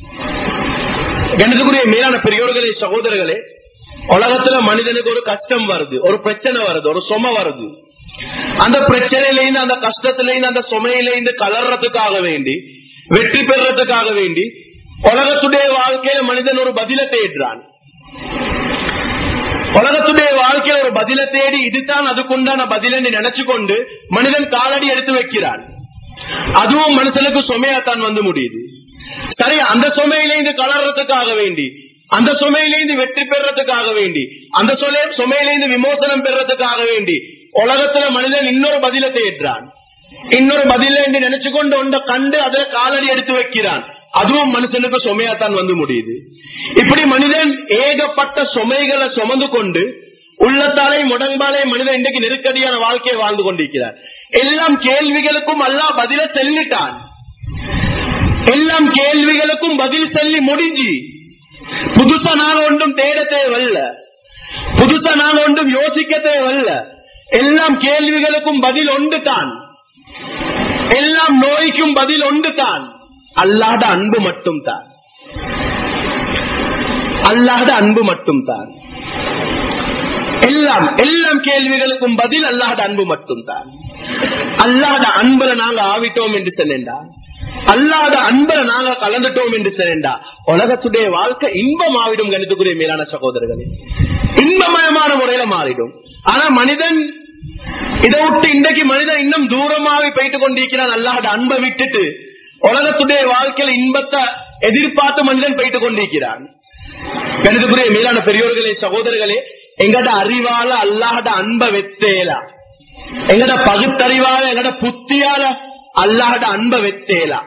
Speaker 1: எனக்குரிய மேலான பெரியோர்களே சகோதரர்களே, உலகத்துல மனிதனுக்கு ஒரு கஷ்டம் வருது, ஒரு பிரச்சனை வருது, ஒரு சுமை வருது. அந்த பிரச்சனையிலிருந்து அந்த கஷ்டத்திலிருந்து அந்த சுமையிலிருந்து கலர்றதுக்காக வேண்டி வெற்றி பெறறதுக்காக வேண்டி உலகத்துடைய வாழ்க்கையில மனிதன் ஒரு பதிலை தேடுறான். உலகத்துடைய வாழ்க்கையில ஒரு பதிலை தேடி இதுதான் அதுக்குண்டான பதிலை நினைச்சு கொண்டு மனிதன் காலடி எடுத்து வைக்கிறான். அதுவும் மனுஷனுக்கு சுமையாத்தான் வந்து முடியுது. சரி, அந்த சுமையிலிருந்து கலர்றதுக்காக வேண்டி, அந்த சுமையிலிருந்து வெற்றி பெறறதுக்காக வேண்டி, அந்த சுமையிலிருந்து விமோசனம் பெறறதுக்காக வேண்டி உலகத்துல மனிதன் இன்னொரு பதிலை தேடுறான். இன்னொரு பதில என்று நினைச்சு கொண்டு ஒன்றை கண்டு அதை காலடி எடுத்து வைக்கிறான். அதுவும் மனுஷனுக்கு சுமையாத்தான் வந்து முடியுது. இப்படி மனிதன் ஏகப்பட்ட சுமைகளை சுமந்து கொண்டு உள்ளத்தாலே முடங்காலே மனிதன் இன்றைக்கு நெருக்கடியான வாழ்க்கையை வாழ்ந்து கொண்டிருக்கிறார். எல்லாம் கேள்விகளுக்கும் அல்லாஹ் பதில சொல்லிட்டான். எல்லாம் கேள்விகளுக்கும் பதில் சொல்லி முடிஞ்சு புதுசா நாங்க ஒன்றும் தேட தேவையில்ல, புதுசா நாங்க ஒன்றும் யோசிக்க தேவையில்ல. எல்லாம் கேள்விகளுக்கும் பதில் ஒன்று தான், எல்லாம் நோய்க்கும் பதில் ஒன்று தான், அல்லாஹ்வுடைய அன்பு மட்டும் தான். அல்லாஹ்வுடைய அன்பு மட்டும் தான். எல்லாம் எல்லாம் கேள்விகளுக்கும் பதில் அல்லாஹ்வுடைய அன்பு மட்டும் தான். அல்லாஹ்வுடைய அன்புல நாங்க ஆவிட்டோம் என்று சொன்னா, அல்லாஹ்வுடைய அன்புல நாங்க கலந்துட்டோம் என்று சொன்னா உலகத்துடைய வாழ்க்கை இன்பம் ஆவிடும். கணித்துக்குரிய மேலான சகோதரர்களே, இன்பமயமான முறையில மாறிடும். ஆனா மனிதன் இதை விட்டு இன்றைக்கு மனிதன் இன்னும் தூரமாக போயிட்டு கொண்டிருக்கிறான். அல்லாஹ்வுடைய அன்பை விட்டுட்டு உலகத்துடைய வாழ்க்கையில இன்பத்தை எதிர்பார்த்து மனிதன் போயிட்டு கொண்டிருக்கிறான். கணித்துக்குரிய மேலான பெரியோர்களே சகோதரர்களே, எங்கட அறிவால அல்லாஹ்வுடைய அன்பை வெத்தேலா, எங்கட பகுத்தறிவால எங்கட புத்தியால அல்லாஹ்வுடைய அன்பை வெத்தேலா.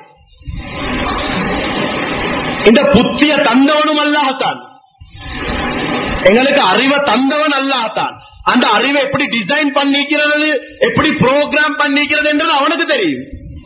Speaker 1: இந்த புத்திய தந்தவனும் அல்லாஹ்தான், எங்களுக்கு அறிவை தந்தவன் அல்லாஹ்தான். அந்த அறிவை எப்படி டிசைன் பண்ணிக்கிறது, எப்படி ப்ரோக்ராம் பண்ணிக்கிறது என்றது அவனுக்கு தெரியும்.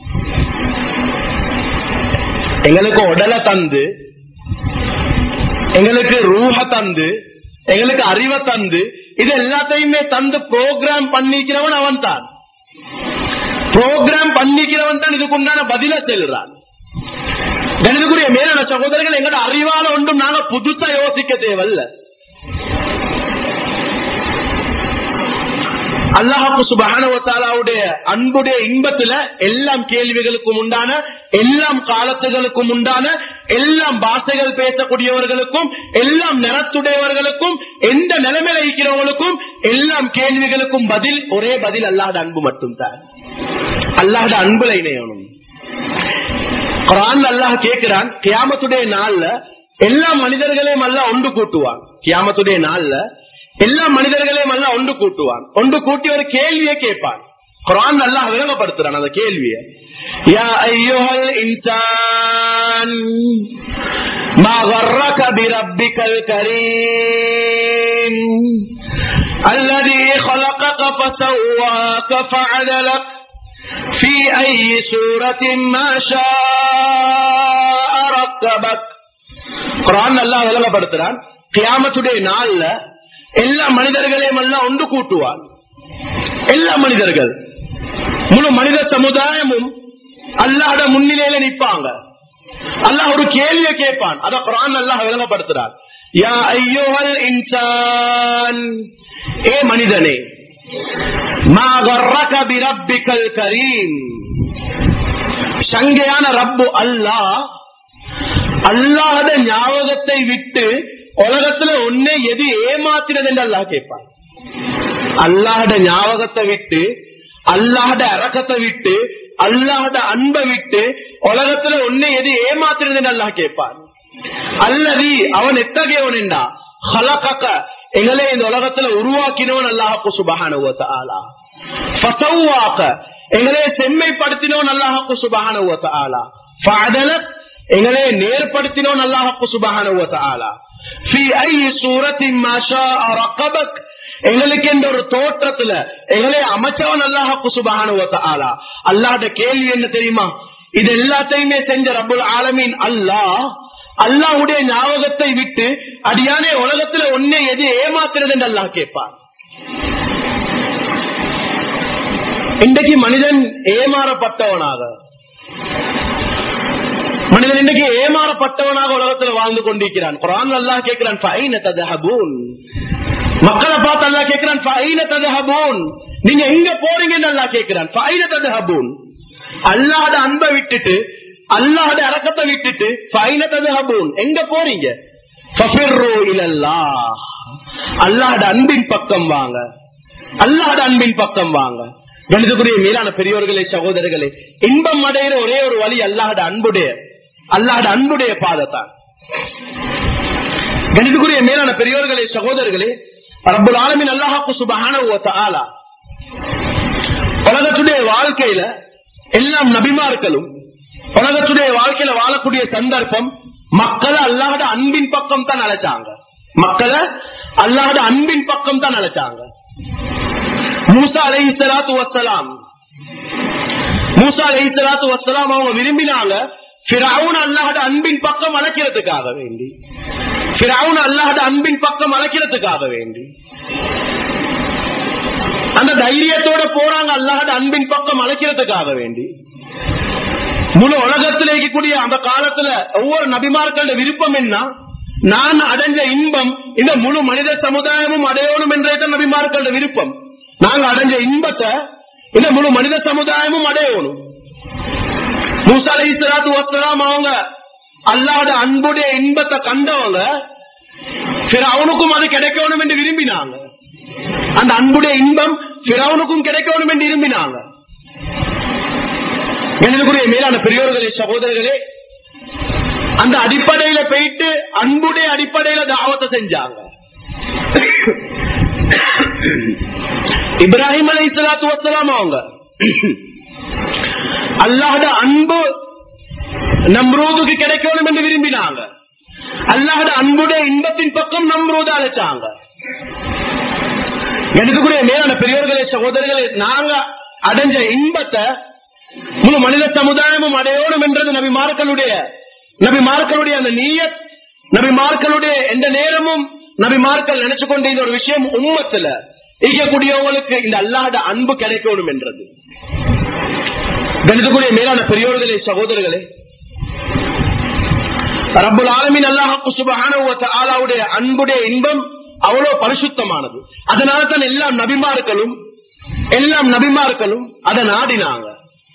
Speaker 1: எங்களுக்கு உடலை தந்து, எங்களுக்கு ரூஹ தந்து, எங்களுக்கு அறிவை தந்து, இது எல்லாத்தையுமே தந்து ப்ரோக்ராம் பண்ணிக்கிறவன் அவன் தான். ப்ரோக்ராம் பண்ணிக்கிறவன் தான் இதுக்கு உண்டான பதில செல்றான். கணிதக்குரிய மேலான சகோதரர்கள், எங்களோட அறிவால ஒன்றும் நாங்க புதுசா யோசிக்க தேவையில்ல. அல்லாஹ் சுப்ஹானஹு வ தஆலாவுடைய அன்புடைய இன்பத்துல எல்லாம் கேள்விகளுக்கும் உண்டான, எல்லாம் காலத்துகளுக்கும் உண்டான, எல்லாம் பாஷைகள் பேசக்கூடியவர்களுக்கும், எல்லாம் நிறத்துடையவர்களுக்கும், எந்த நிலைமையில இருக்கிறவங்களுக்கும், எல்லாம் கேள்விகளுக்கும் பதில் ஒரே பதில், அல்லாஹ்வுடைய அன்பு மட்டும் தான். அல்லாஹ்வுடைய அன்புல இணையணும். குர்ஆன்ல அல்லாஹ் கேட்கிறான், கியாமத்துடைய நாள்ல எல்லா மனிதர்களையும் அல்லாஹ் ஒன்று கூட்டுவான். கியாமத்துடைய நாள்ல எல்லா மனிதர்களையும் அல்லாஹ் ஒன்று கூட்டுவான். ஒன்று கூட்டி ஒரு கேள்வியை கேட்பான். குர்ஆன் அல்லாஹ் விளங்கப்படுத்துறான் அந்த கேள்வியை. யா அய்யுஹல் இன்சான் மா கர்ரக பிரப்பிக்கல் கரீம் அல்லதி خلقك فسواك فعدلك في أي سورة ما شاء ركبك. குர்ஆன் அல்லாஹ் விளங்கப்படுத்துறான், கியாமத்துடைய நாள்ல எல்லா மனிதர்களையும் எல்லாம் ஒன்று கூட்டுவான். எல்லா மனிதர்கள், முழு மனித சமுதாயமும் அல்லாஹ்வுட முன்னிலையில நிற்பாங்க. அல்லாஹ் ஒரு கேள்வியை கேட்பான். அத குர்ஆன் அல்லாஹ் விளங்கப்படுத்துறான். யா அய்யுஹல் இன்சான், ஏ மனிதனே, மா கர்ரக பிரப்பிக்கல் கரீம், சங்கையான ரப்பு அல்லாஹ், அல்லாஹ்வுட ஞாபகத்தை விட்டு உலகத்துல ஒன்னே எது ஏமாத்தினது என்று அல்லாஹ் கேட்பான். அல்லாஹ்வுடைய ஞாபகத்தை விட்டு, அல்லாஹ்வுடைய அரக்கத்தை விட்டு, அல்லாஹ்வுடைய அன்பை விட்டு உலகத்துல ஒன்னே எது ஏமாத்தினது என்று அல்லாஹ் கேட்பான். அல்லது அவன் எத்தகையவன் என்றா ஹலகக, எங்களை இந்த உலகத்துல உருவாக்கினவன் அல்லாஹ் சுப்ஹானஹு வ தஆலா. ஃபஸவ்வாக, எங்களை செம்மைப்படுத்தினவன் அல்லாஹ் சுப்ஹானஹு வ தஆலா. ஃபஅதலக், எங்களை நேர்படுத்தினவன் அல்லாஹ் சுப்ஹானஹு வ தஆலா. ஃபீ ஐயி சூரத்தின் மா ஷாஅ ரக்கபக், எங்களுக்கு என்ற ஒரு தோற்றத்துல எங்களை அமைச்சவன் அல்லாஹ் சுப்ஹானஹு வ தஆலா. அல்லாஹ்வுடைய கேள்வி என்ன தெரியுமா? இது எல்லாத்தையுமே செஞ்ச ரப்புல் ஆலமீன் அல்லாஹ், அல்லாஹ்வுடைய ஞாபகத்தை விட்டு அடியானே உலகத்துல ஒன்னே எது ஏமாத்துறது என்று அல்லாஹ் கேட்பான். இன்றைக்கு மனிதன் ஏமாறப்பட்டவனாக, மனிதன் இன்றைக்கு ஏமாறப்பட்டவனாக உலகத்துல வாழ்ந்து கொண்டிருக்கிறான். குர்ஆன் அல்லாஹ் கேட்கிறான், ஃபைன தذهبون, மக்களை பார்த்து அல்லாஹ் கேட்கிறான், ஃபைன தذهبون, நீங்க எங்க போறீங்கன்னு அல்லாஹ் கேட்கிறான். ஃபைன தذهبون, அல்லாஹ்வுடைய அன்பை விட்டுட்டு, அல்லாஹ்வுடைய அரக்கத்தை விட்டுட்டு ஃபைன தذهبون, எங்க போறீங்க? ஃபஃபிர்ரு இலல்லாஹ், அல்லாஹ்வுடைய அன்பின் பக்கம் வாங்க, அல்லாஹ்வுடைய அன்பின் பக்கம் வாங்க. கணிதக்குரிய மேலான பெரியோர்களே, சகோதரர்களே, இன்பம் அடைகிற ஒரே ஒரு வழி அல்லாஹ்வுடைய அன்புடைய, அல்லாஹ்வுடைய அன்புடைய பாதத்தான். கணிதக்குரிய மேலான பெரியோர்களே, சகோதரர்களே, ரப்புல் ஆலமீன் அல்லாஹ் சுப்ஹானஹு வ தஆலா உலகத்துடைய வாழ்க்கையில எல்லாம் நபிமார்களும் உலகத்துடைய வாழ்க்கையில வாழக்கூடிய சந்தர்ப்பம் மக்களை அல்லாஹ்வுடைய அன்பின் பக்கம் தான் அழைச்சாங்க. மக்களை அல்லாஹ்வுடைய அன்பின் பக்கம் தான் அழைச்சாங்க. மூசா அலைஹிஸ்ஸலாத்து வஸ்ஸலாம், மூசா அலைஹிஸ்ஸலாத்து வஸ்ஸலாம் அவங்க விரும்பினாங்க ஃபிரௌன் அல்லாஹ்வுடைய அன்பின் பக்கம் அழைக்கிறதுக்காக வேண்டி, ஃபிரௌன் அல்லாஹ்வுடைய அன்பின் பக்கம் அழைக்கிறதுக்காக வேண்டி அந்த தைரியத்தோட போறாங்க. அல்லாஹ்வுடைய அன்பின் பக்கம் அழைக்கிறதுக்காக வேண்டி முழு உலகத்தில் இருக்கக்கூடிய அந்த காலத்துல ஒவ்வொரு நபிமார்களோட விருப்பம் என்ன? நான் அடைஞ்ச இன்பம் இந்த முழு மனித சமுதாயமும் அடையணும் என்றதான் நபிமார்களோட விருப்பம். நாங்க அடைஞ்ச இன்பத்தை இந்த முழு மனித சமுதாயமும் அடையணும். மூசா அலைஹிஸ்ஸலாத்து வஸ்ஸலாம் அவங்க அல்லாஹ்வுடைய அன்புடைய இன்பத்தை கண்டவங்க ஃபிரௌனுக்கும் அது கிடைக்கணும் என்று விரும்பினாங்க. அந்த அன்புடைய இன்பம் ஃபிரௌனுக்கும் கிடைக்கணும் என்று விரும்பினாங்க. எனக்குரிய மேலான பெரியோர்களே, சகோதரர்களே, அந்த அடிப்படையில போயிட்டு அன்புடைய அடிப்படையில தாவத்தை செஞ்சாங்க. இப்ராஹிம் அலைஹிஸ்ஸலாத்து வஸ்ஸலாம் அவங்க அல்லாஹ்வுடைய அன்பு நம்ரூதுக்கு கிடைக்கணும் என்று விரும்பினாங்க. அல்லாஹ்வுடைய அன்புடைய இன்பத்தின் பக்கம் நம்ரூத அழைச்சாங்க. எனக்குரிய மேலான பெரியோர்களே, சகோதரர்களே, நாங்க அடைஞ்ச இன்பத்தை முழு மனித சமுதாயமும் அடையணும் என்றது நபிமார்களுடைய நபிமார்களுடைய அந்த நீயத், நபிமார்களுடைய எந்த நேரமும் நபிமார்கள் நினைச்சு கொண்ட இந்த ஒரு விஷயம் உம்மத்துல இருக்கக்கூடியவங்களுக்கு இந்த அல்லாஹ்வுடைய அன்பு கிடைக்கணும் என்றது. கணிதக்குரிய மேலான பெரியோர்களே, சகோதரர்களே, ரப்புல் ஆலமீன் அல்லாஹ் சுப்ஹானஹு வ தஆலாவுடைய அன்புடைய இன்பம் அவ்வளவு பரிசுத்தமானது. அதனால தான் எல்லா நபிமார்களும் எல்லாம் நபிமார்களும் அதை நாடினாங்க.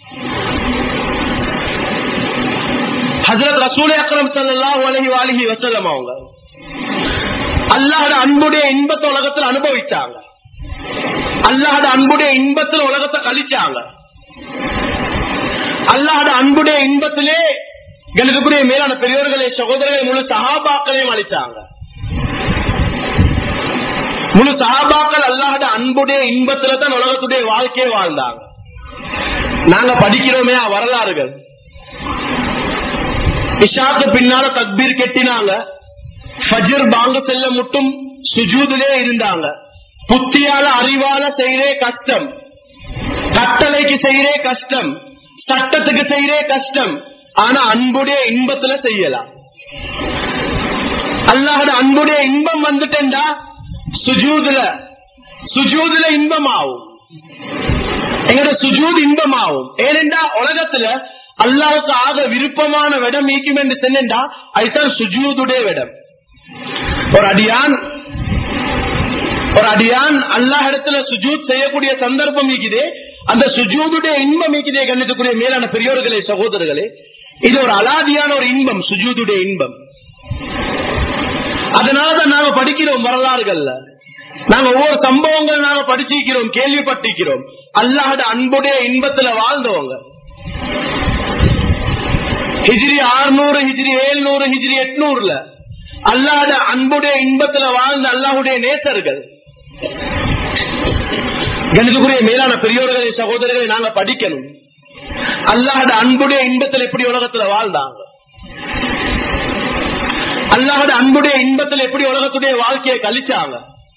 Speaker 1: ஹஜ்ரத் ரசூல் அக்ரம் ஸல்லல்லாஹு அலைஹி வஆலிஹி வஸல்லம் அவங்க அல்லாஹ்வுடைய அன்புடைய இன்பத்தை உலகத்தில் அனுபவிச்சாங்க. அல்லாஹ்வுடைய அன்புடைய இன்பத்தில் உலகத்தை கழிச்சாங்க. அல்லாஹ்வுடைய அன்புடைய இன்பத்திலே கணிதக்குரிய மேலான பெரியவர்களே சகோதரர்களை முழு சஹாபாக்களையும் அளிச்சாங்க. முழு சஹாபாக்கள் அல்லாஹ்வுடைய அன்புடைய இன்பத்துல தான் உலகத்துடைய வாழ்க்கையை வாழ்ந்தாங்க. நாங்க படிக்கிறோமே வரலாறுகள். இஷாக்கு பின்னால தக்பீர் கெட்டினாங்க. ஃபஜ்ர் பாங்கு செல்ல மட்டும் சுஜூதிலே இருந்தாங்க. புத்தியால அறிவால செய்யறே கஷ்டம், கட்டளைக்கு செய்யறே கஷ்டம், சட்டத்துக்கு செய்யறே கஷ்டம். ஆனா அன்புடைய இன்பத்துல செய்யலாம். அல்லாஹ்வுடைய அன்புடைய இன்பம் வந்துட்டா சுஜூதுல சுஜூதுல இன்பம் ஆகும். எங்கட சுஜூத் இன்பம் ஆகும். ஏனென்றா உலகத்துல அல்லாஹ்வுக்கு ஆக விருப்பமான விடம் ஈக்கும் என்று சொன்னா அதுதான் சுஜூதுடைய விடம். ஒரு அடியான் ஒரு அடியான் அல்லாஹ் இடத்துல சுஜூத் செய்யக்கூடிய சந்தர்ப்பம் இருக்குது. அந்த சுஜூதுடைய இன்பம் இருக்குதே கண்ணுக்குரிய மேலான பெரியோர்களே சகோதரர்களே, இது ஒரு அலாதியான ஒரு இன்பம், சுஜூதுடைய இன்பம். அதனாலதான் நாங்க படிக்கிறோம் வரலாறுகள்ல, நாங்க ஒவ்வொரு சம்பவங்கள் நாங்க படிச்சிருக்கிறோம், கேள்விப்பட்டிருக்கிறோம். அல்லாஹ்வுடைய அன்புடைய இன்பத்துல வாழ்ந்தவங்க. ஹிஜ்ரி ஆறுநூறு ஹிஜ்ரி ஏழுநூறு ஹிஜ்ரி எட்நூறுல அல்லாஹ்வுடைய அன்புடைய இன்பத்துல வாழ்ந்த அல்லாஹ்வுடைய நேசர்கள். கணிதக்குரிய மேலான பெரியோர்களே சகோதரர்களை நாங்க படிக்கணும். அல்லாஹ்வுடைய அன்புடைய இன்பத்தில் எப்படி உலகத்துல வாழ்ந்தாங்க, அல்லாஹ்வுடைய அன்புடைய இன்பத்தில் எப்படி உலகத்துடைய வாழ்க்கையை கழிச்சாங்க.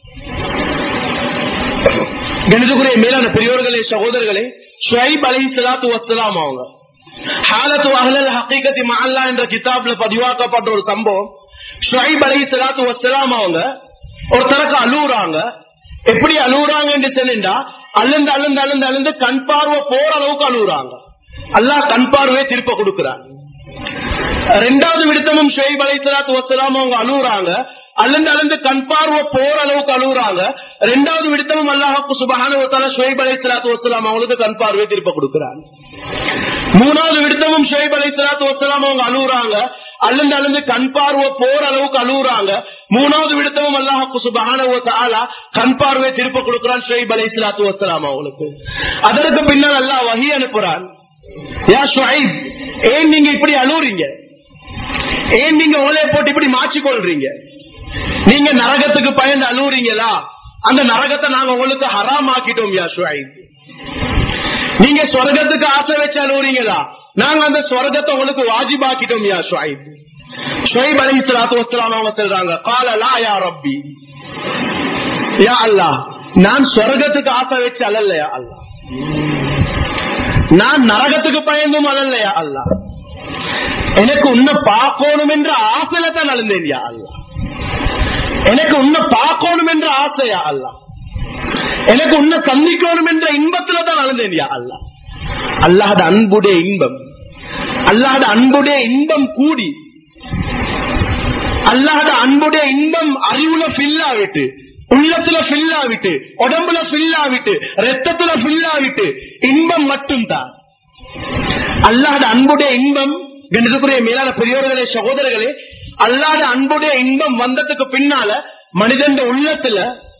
Speaker 1: கணிதக்குரிய மேலான பெரியோர்களே சகோதரர்களே, ஷுஐப் அலைஹிஸ்ஸலாத்து வஸ்ஸலாம் அவங்க ஹாலத்து அஹ்லல் ஹகீகத்தி மஅல்லாஹ் என்ற கிதாப்ல பதிவாக்கப்பட்ட ஒரு சம்பவம். ஷுஐப் அலைஹிஸ்ஸலாத்து வஸ்ஸலாம் அவங்க ஒரு தரக்கு அழுகுறாங்க. எப்படி அழுகுறாங்க என்று சொன்னா அழுந்து அழுந்து அழுந்து அழுந்து கண் பார்வை போற அளவுக்கு அழுகுறாங்க. அல்லாஹ் கண் பார்வையை திருப்ப கொடுக்கிறாங்க. ரெண்டாவது விடுத்தமும் ஷுஐப் அலைஹிஸ்ஸலாத்து வஸ்ஸலாம் அவங்க அழுகுறாங்க. அழுந்து அழுந்து கண் பார்வை போற அளவுக்கு அழுகுறாங்க. ரெண்டாவது விடுத்தமும் அல்லாஹ் சுப்ஹானஹு வ தஆலா ஷுஐப் அலைஹிஸ்ஸலாத்து வஸ்ஸலாம் அவங்களுக்கு கண் பார்வையை திருப்ப கொடுக்கிறாங்க. மூணாவது விடுத்தமும் ஷுஐப் அலைஹிஸ்ஸலாத்து வஸ்ஸலாம் அவங்க அழுகுறாங்க. அழுந்து அழுந்து கண் பார்வை போற அளவுக்கு அழுகுறாங்க. மூணாவது விடுத்தமும் அல்லாஹ் சுப்ஹானஹு வ தஆலா கண் பார்வையை திருப்ப கொடுக்கிறான் ஷுஐப் அலைஹிஸ்ஸலாத்து வஸ்ஸலாம் அவங்களுக்கு. அதற்கு பின்னால் அல்லாஹ் வஹி அனுப்புறான். யா ஷுஐப், ஏன் நீங்க இப்படி அழுகுறீங்க? ஏன் நீங்க ஓலையை போட்டு இப்படி மாற்றிக்கொள்றீங்க? நீங்க நரகத்துக்கு பயந்து அழுகுறீங்களா? அந்த நரகத்தை நாங்க உங்களுக்கு ஹராம் ஆக்கிட்டோம் யா ஷுஐப். நீங்க சொர்க்கத்துக்கு ஆசை வச்சு அழுகுறீங்களா? நாங்க அந்த சொர்க்கத்தை உங்களுக்கு வாஜிபாக்கிட்டோம் யா ஷுஐப். ஷுஐப் அலைஹிஸ்ஸலாத்து வஸ்ஸலாம் அவங்க சொல்றாங்க, قال لا يا ربي, யா அல்லாஹ், நான் சொர்க்கத்துக்கு ஆசை வச்சு அழல யா அல்லாஹ், நான் நரகத்துக்கு பயந்தும் அழல யா அல்லாஹ், எனக்கு உன்னை பார்க்கணும் என்ற ஆசையில தான் அழுந்தேன் யா அல்லாஹ், எனக்கு உன்னை பார்க்கணும் என்ற ஆசையா அல்லாஹ், எனக்கு உன்னை சந்திக்கணும் என்ற இன்பத்துல தான் அழுந்தேன் யா அல்லாஹ். அல்லாஹ்வுடைய அன்புடைய இன்பம், அல்லாஹ்வுடைய அன்புடைய இன்பம் கூடி, அல்லாஹ்வுடைய அன்புடைய இன்பம் அறிவுல ஃபில் ஆகிட்டு, உள்ளத்துல ஃபில் ஆகிட்டு, உடம்புல ஃபில் ஆகிட்டு, ரத்தத்துல ஃபில் ஆகிட்டு, இன்பம் மட்டும் தான். அல்லாஹ்வுடைய அன்புடைய இன்பம் கணிதக்குரிய மேலான பெரியோர்களே சகோதரர்களே, அல்லாஹ்வுடைய அன்புடைய இன்பம் வந்ததுக்கு பின்னால மனிதன் உள்ளத்துல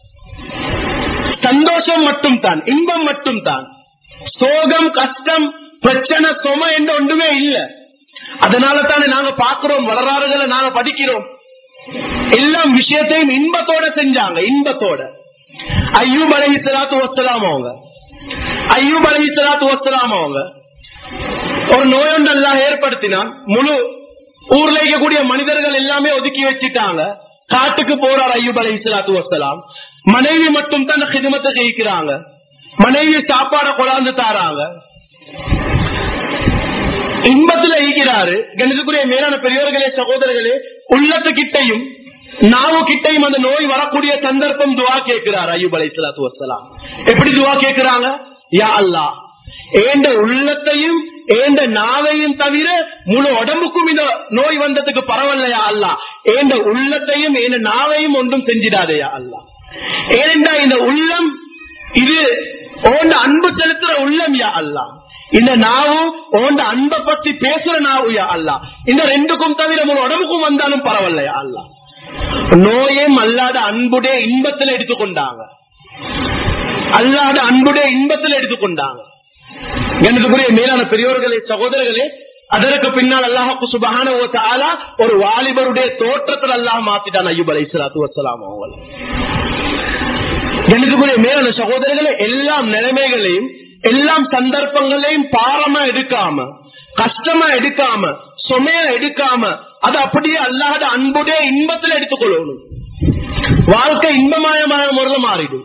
Speaker 1: சந்தோஷம் மட்டும் தான், இன்பம் மட்டும் தான். சோகம், கஷ்டம், பிரச்சனை, சுமை என்ற ஒன்றுமே இல்லை. அதனால தானே நாங்க பாக்குறோம், வரலாறுகளை நாங்க படிக்கிறோம். எல்லாம் விஷயத்தையும் இன்பத்தோட செஞ்சாங்க, இன்பத்தோட. அய்யூப் அலைஹிஸ்ஸலாத்து வஸ்ஸலாம் அவங்க அய்யூப் அலைஹிஸ்ஸலாத்து வஸ்ஸலாம் அவங்க ஒரு நோயொன்று அல்லாஹ் ஏற்படுத்தினான். முழு ஊர்ல இருக்கக்கூடிய மனிதர்கள் எல்லாமே ஒதுக்கி வச்சுட்டாங்க. காட்டுக்கு போறார் அய்யூப் அலைஹிஸ்ஸலாத்து வஸ்ஸலாம். மனைவி மட்டும் தான் ஹிதமத்தை செய்கிறாங்க. மனைவி சாப்பாட கொண்டாந்து தாராங்க. இன்பத்துல ஈக்கிறாரு. கணிதக்குரிய மேலான பெரியவர்களே சகோதரர்களே, உள்ளத்துக்கிட்டையும் நாவு கிட்டையும் அந்த நோய் வரக்கூடிய சந்தர்ப்பம் துவா கேட்கிறார் அய்யூப் அலைஹிஸ்ஸலாத்து வஸ்ஸலாம். எப்படி துவா கேட்கிறாங்க? யா அல்லாஹ், ஏண்ட உள்ளத்தையும் ஏண்ட நாவையும் தவிர முழு உடம்புக்கும் இந்த நோய் வந்ததுக்கு பரவாயில்லையா அல்லாஹ், ஏண்ட உள்ளத்தையும் ஏண்ட நாவையும் ஒன்றும் செஞ்சிடாதையா அல்லாஹ். ஏனென்றா இந்த உள்ளம் இது ஓண்ட அன்பு செலுத்துற உள்ளம் யா அல்லா. இந்த நாவும் ஓண்ட அன்பை பத்தி பேசுற நாவு யா அல்லா. இந்த ரெண்டுக்கும் தவிர ஒரு உடம்புக்கும் வந்தாலும் பரவாயில்லையா அல்லா. நோயும் அல்லாத அன்புடைய இன்பத்தில் எடுத்துக்கொண்டாங்க, அல்லாத அன்புடைய இன்பத்தில் எடுத்துக்கொண்டாங்க. எனக்குரிய மேலான பெரியோர்களே, சகோதரர்களே, அதற்கு பின்னால் அல்லாஹ் சுப்ஹானஹு வ தஆலா ஒரு வாலிபருடைய தோற்றத்தில் அல்லாஹ் மாத்திட்டான் அய்யூப் அலைஹிஸ்ஸலாத்து வஸ்ஸலாம் அவங்களை. எனக்குரிய மேலான சகோதரர்களே, எல்லா நிலைமைகளையும் எல்லாம் சந்தர்ப்பங்களையும் பாரமா எடுக்காம, கஷ்டமா எடுக்காம, சுமையா எடுக்காம, அது அப்படியே அல்லாஹ்வுடைய அன்புடைய இன்பத்தில் எடுத்துக்கொள்ளணும். வாழ்க்கை இன்பமயமான முறையில் மாறிடும்.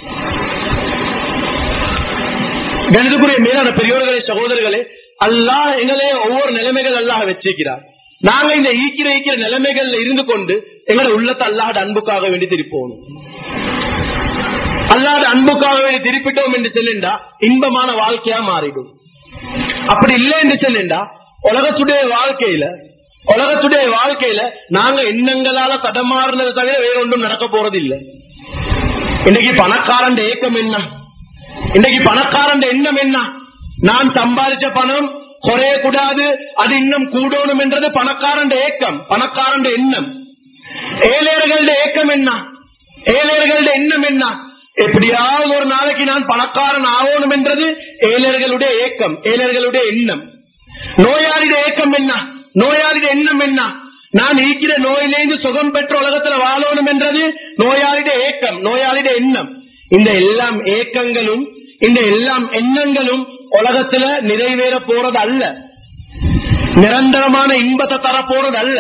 Speaker 1: கணிதக்குரிய மேலான பெரியோர்களே, சகோதரர்களே, அல்லாஹ் எங்களே ஒவ்வொரு நிலைமைகள் அல்லாஹ் வச்சிருக்கிறார். நாங்க இந்த ஈக்கிற ஈக்கிற நிலைமைகள்ல இருந்து கொண்டு எங்களை உள்ளத்தை அல்லாஹ்வுடைய அன்புக்காக வேண்டி திருப்போம். அல்லாஹ்வுடைய அன்புக்காக வேண்டி திருப்பிட்டோம் என்று சொல்லிண்டா இன்பமான வாழ்க்கையா மாறிடும். அப்படி இல்லை என்று சொல்லிண்டா உலகத்துடைய வாழ்க்கையில உலகத்துடைய வாழ்க்கையில நாங்க எண்ணங்களால தடமாறுனது தவிர வேற ஒன்றும் நடக்க போறது இல்லை. இன்னைக்கு பணக்காரன் ஏக்கம் என்ன, இன்னைக்கு பணக்காரன் எண்ணம் என்ன, நான் சம்பாதிச்ச பணம் குறைய கூடாது, அது இன்னும் கூடணும் என்றது பணக்காரன் ஏக்கம், பணக்காரன் எண்ணம். ஏழையர்களுடைய ஏக்கம் என்ன, ஏழையர்களுடைய எண்ணம் என்ன, எப்படியாவது ஒரு நாளைக்கு நான் பணக்காரன் ஆகணும் என்றது ஏழையர்களுடைய ஏக்கம், ஏழையர்களுடைய எண்ணம். நோயாளிയുടെ ஏக்கம் என்ன, நோயாளிയുടെ எண்ணம் என்ன, நான் இருக்கிற நோயிலிருந்து சுகம் பெற்ற உலகத்துல வாழணும் என்றது நோயாளிയുടെ ஏக்கம், நோயாளிയുടെ எண்ணம். இந்த எல்லாம் ஏக்கங்களும் இந்த எல்லாம் எண்ணங்களும் உலகத்துல நிறைவேற போறது அல்ல, நிரந்தரமான இன்பத்தை தர போறது அல்ல.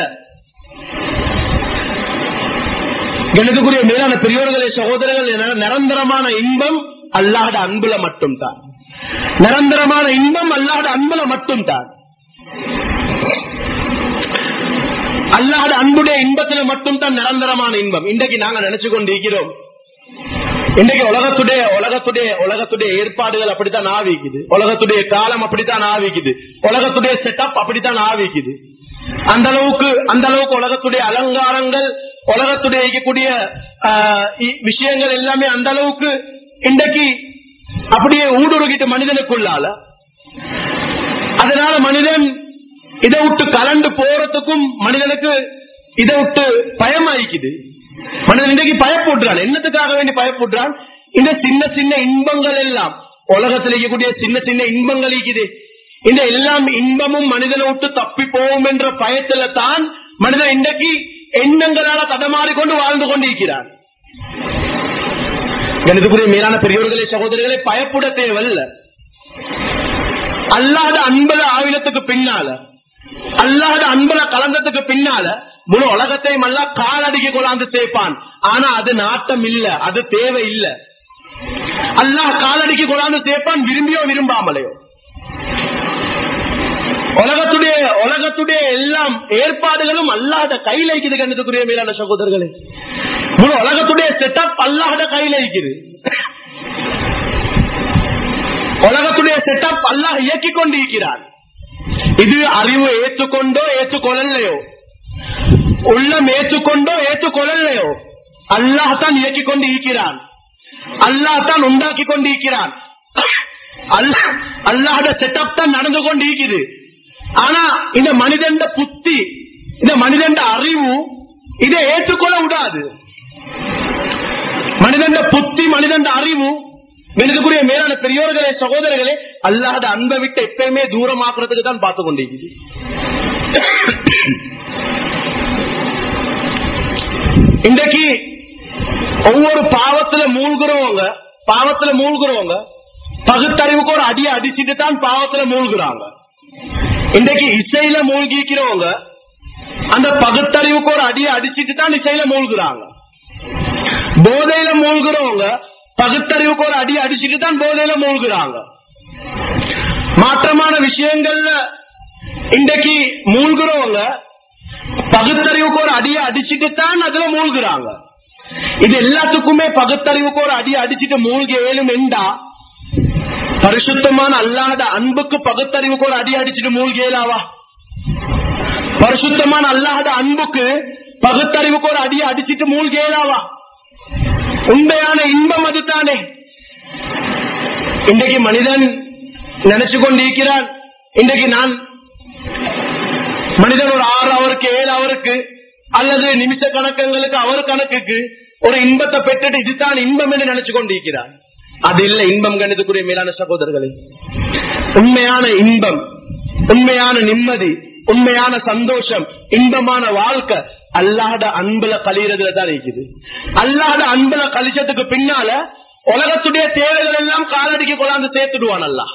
Speaker 1: கணிதக்குரிய மேலான பெரியோர்களே, சகோதரர்கள், நிரந்தரமான இன்பம் அல்லாஹ்வுடைய அன்புல மட்டும் தான். நிரந்தரமான இன்பம் அல்லாஹ்வுடைய அன்புல மட்டும் தான். அல்லாஹ்வுடைய அன்புடைய இன்பத்துல மட்டும் தான் நிரந்தரமான இன்பம். இன்றைக்கு நாங்க நினைச்சு கொண்டிருக்கிறோம், இன்றைக்கு உலகத்துடைய உலகத்துடைய உலகத்துடைய ஏற்பாடுகள் அப்படித்தான் ஆவிக்குது, உலகத்துடைய காலம் அப்படித்தான் ஆவிக்குது, உலகத்துடைய செட்டப் அப்படித்தான் ஆவிக்குது. அந்த அளவுக்கு அந்த அளவுக்கு உலகத்துடைய அலங்காரங்கள், உலகத்துடைய இருக்கக்கூடிய விஷயங்கள் எல்லாமே அந்த அளவுக்கு இன்றைக்கு அப்படியே ஊடுருகிட்டு மனிதனுக்குள்ளால. அதனால மனிதன் இதை விட்டு கலந்து போறதுக்கும் மனிதனுக்கு இதை விட்டு பயமாயிக்குது. மனிதன் இன்றைக்கு பயப்படுறான். என்னத்துக்காக வேண்டி பயப்படுறான்? இந்த சின்ன சின்ன இன்பங்கள் எல்லாம் உலகத்தில் இருக்கக்கூடிய சின்ன சின்ன இன்பங்கள் இருக்குது, இந்த எல்லாம் இன்பமும் மனிதனை விட்டு தப்பி போகும் என்ற பயத்துல தான் மனிதன் இன்றைக்கு எண்ணங்களால தடமாறிக்கொண்டு வாழ்ந்து கொண்டிருக்கிறான். எனக்குரிய மேலான பெரியோர்களே, சகோதரர்களே, பயப்பட தேவையில்ல. அல்லாஹ்வுடைய அன்புல ஆவினத்துக்கு பின்னால, அல்லாஹ்வுடைய அன்புல கலந்ததுக்கு பின்னால முழு உலகத்தையும் அல்லாஹ் காலடிக்கு கொண்டாந்து சேர்ப்பான். ஆனா அது நாட்டம் இல்ல, அது தேவை இல்ல. அல்லாஹ் காலடிக்கு கொண்டாந்து சேர்ப்பான், விரும்பியோ விரும்பாமலையோ. உலகத்துடைய உலகத்துடைய எல்லாம் ஏற்பாடுகளும் அல்லாஹ்வுடைய கையில இருக்குது. கண்ணுக்குரிய மேலான சகோதரர்களே, முழு உலகத்துடைய செட்டப் அல்லாஹ்வுடைய கையில இருக்குது. உலகத்துடைய செட்டப் அல்லாஹ் இயக்கி கொண்டிருக்கிறார். இது அறிவு ஏற்றுக்கொண்டோ ஏற்றுக்கொள்ளலையோ, உள்ளம் ஏற்றுக்கொண்டோ ஏற்றுக்கொள்ளலையோ, அல்லாஹ் தான் இயக்கி கொண்டு இருக்கிறான், அல்லாஹ் தான் உண்டாக்கி கொண்டு இருக்கிறான். அல்லாஹ்வுடைய செட்டப் தான் நடந்து கொண்டு இருக்குது. ஆனா இந்த மனிதன் புத்தி, இந்த மனிதன் அறிவு இதை ஏற்றுக்கொள்ள விடாது. மனிதன் புத்தி, மனிதன் அறிவு, எனக்குரிய மேலான பெரியோர்களே, சகோதரர்களே, அல்லாஹ்வுடைய அன்பை விட்டு எப்பயுமே தூரமாக்குறதுக்கு தான் பார்த்து கொண்டிருக்குது. இன்றைக்கு ஒவ்வொரு பாவத்துல மூழ்கிறவங்க பாவத்துல மூழ்கிறவங்க பகுத்தறிவுக்கு ஒரு அடியை அடிச்சுட்டு தான் பாவத்துல மூழ்கிறாங்க. இன்றைக்கு இசையில மூழ்கிக்கிறவங்க அந்த பகுத்தறிவுக்கு ஒரு அடியை அடிச்சுட்டு தான் இசையில மூழ்கிறாங்க. போதையில மூழ்கிறவங்க பகுத்தறிவுக்கு ஒரு அடியை அடிச்சுட்டு தான் போதையில மூழ்கிறாங்க. மாற்றமான விஷயங்கள்ல இன்றைக்கு மூழ்கிறவங்க பகுத்தறிவுக்கு ஒரு அடியை அடிச்சுட்டு தான் அதுல மூழ்கிறாங்க. இது எல்லாத்துக்குமே பகுத்தறிவுக்கு ஒரு அடியை அடிச்சுட்டு மூழ்கி ஏழும் என்றா, பரிசுத்தமான அல்லாஹ்வுடைய அன்புக்கு பகுத்தறிவுக்கு ஒரு அடி அடிச்சுட்டு மூழ்கியலாவா? பரிசுத்தமான அல்லாஹ்வுடைய அன்புக்கு பகுத்தறிவுக்கு ஒரு அடி அடிச்சுட்டு மூழ்கியலாவா? உண்மையான இன்பம் அதுதானே. இன்றைக்கு மனிதன் நினைச்சு கொண்டிருக்கிறான், இன்றைக்கு நான் மனிதன் ஒரு ஆறு அவருக்கு ஏழு அவருக்கு அல்லது நிமிஷ கணக்கங்களுக்கு அவர் கணக்குக்கு ஒரு இன்பத்தை பெற்றுட்டு இதுதான் இன்பம் என்று நினைச்சு கொண்டிருக்கிறார். அது இல்ல இன்பம். கணிதக்குரிய மேலான சகோதரர்களே, உண்மையான இன்பம், உண்மையான நிம்மதி, உண்மையான சந்தோஷம், இன்பமான வாழ்க்கை அல்லாஹ்ட அன்புல கழியறதுல தான் இருக்குது. அல்லாஹ்ட அன்புல கழிச்சதுக்கு பின்னால உலகத்துடைய தேவைகள் எல்லாம் காலடிக்கு கொண்டாந்து சேர்த்துடுவான் அல்லாஹ்.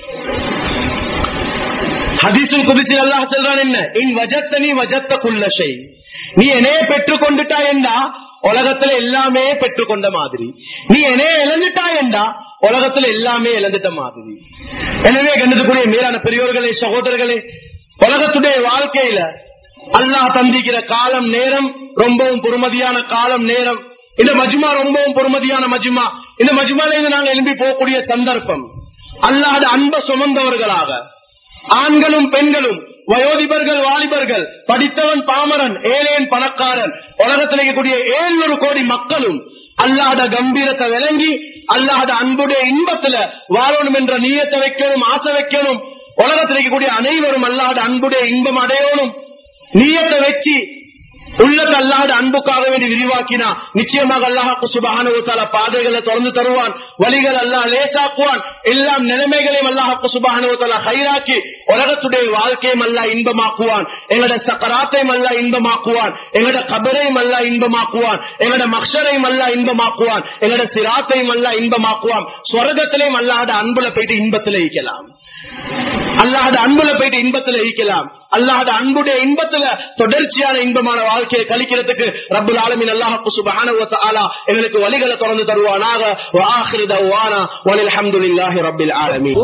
Speaker 1: ஹதீஸுல் குத்ஸில் அல்லாஹ் சொல்றான், என்ன இன் வஜத்தனி வஜத்த குல்ல ஷை, நீ என்னைய பெற்றுக் கொண்டுட்டா என்றா உலகத்துல எல்லாமே பெற்றுக்கொண்ட மாதிரி, நீ என்னைய இழந்துட்டா என்றா உலகத்துல எல்லாமே இழந்துட்ட மாதிரி. எனவே கண்டதுக்குரிய மேலான பெரியோர்களே, சகோதரர்களே, உலகத்துடைய வாழ்க்கையில அல்லாஹ் தந்திக்கிற காலம் நேரம் ரொம்பவும் பொறுமதியான காலம் நேரம். இந்த மஜ்மா ரொம்பவும் பொறுமதியான மஜ்மா. இந்த மஜ்மால இருந்து நாங்கள் எழும்பி போகக்கூடிய சந்தர்ப்பம், அல்லாஹ்வுடைய அன்பை சுமந்தவர்களாக ஆண்களும் பெண்களும், வயோதிபர்கள் வாலிபர்கள், படித்தவன் பாமரன், ஏழையன் பணக்காரன், உலகத்தில் இருக்கக்கூடிய ஏழுநூறு கோடி மக்களும் அல்லாஹ்வுடைய கம்பீரத்தை விளங்கி அல்லாஹ்வுடைய அன்புடைய இன்பத்துல வாழணும் என்ற நியத்தை வைக்கணும், ஆசை வைக்கணும். உலகத்தில் இருக்கக்கூடிய அனைவரும் அல்லாஹ்வுடைய அன்புடைய இன்பம் அடையணும் நியத்தை வச்சு உள்ளத்தை அல்லாஹ்வுடைய அன்புக்காக வேண்டி விரிவாக்கினா நிச்சயமாக அல்லாஹ் சுப்ஹானஹு வ தஆலா பாதைகளை திறந்து தருவான், வழிகள் அல்லாஹ் லேசாக்குவான், எல்லாம் நிலைமைகளையும் அல்லாஹ் சுப்ஹானஹு வ தஆலா கைராக்கி உலகத்துடைய வாழ்க்கையும் அல்லாஹ் இன்பமாக்குவான், எங்களோட சக்கராத்தையும் அல்லாஹ் இன்பமாக்குவான், எங்களோட கபரையும் அல்லாஹ் இன்பமாக்குவான், எங்களோட மஹ்ஷரையும் அல்லாஹ் இன்பமாக்குவான், எங்களோட சிராத்தையும் அல்லாஹ் இன்பமாக்குவான். சொர்க்கத்திலையும் அல்லாஹ்வுடைய அன்புல போயிட்டு இன்பத்துல ஈக்கலாம், அல்லாஹ்வுடைய அன்புல போயிட்டு இன்பத்துல ஈக்கலாம். அல்லாஹ்வுடைய அன்புடைய இன்பத்துல தொடர்ச்சியான இன்பமான வாழ்க்கையை கழிக்கிறதுக்கு ரப்புல் ஆலமீன் அல்லாஹ் சுப்ஹானஹு வ தஆலா எங்களுக்கு வழிகளை திறந்து தருவானாக. வ ஆகிரு தஅவானா வல் ஹம்துலில்லாஹி ரப்பில் ஆலமீன்.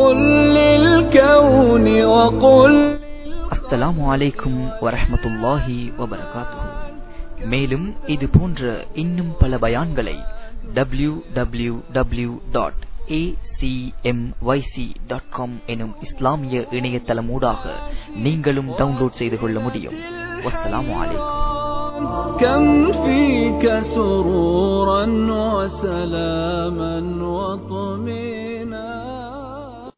Speaker 2: அஸ்ஸலாமு அலைக்கும் வ ரஹ்மத்துல்லாஹி வ பரகாத்துஹு. மேலும் இது போன்ற இன்னும் பல பயான்களை W W W dot A C M Y C dot com எனும் இஸ்லாமிய இணையதளம் ஊடாக நீங்களும் டவுன்லோட் செய்து கொள்ள முடியும். வஸ்ஸலாமு அலைக்கும்.
Speaker 3: كم فيك سرورا وسلاما وطمئنا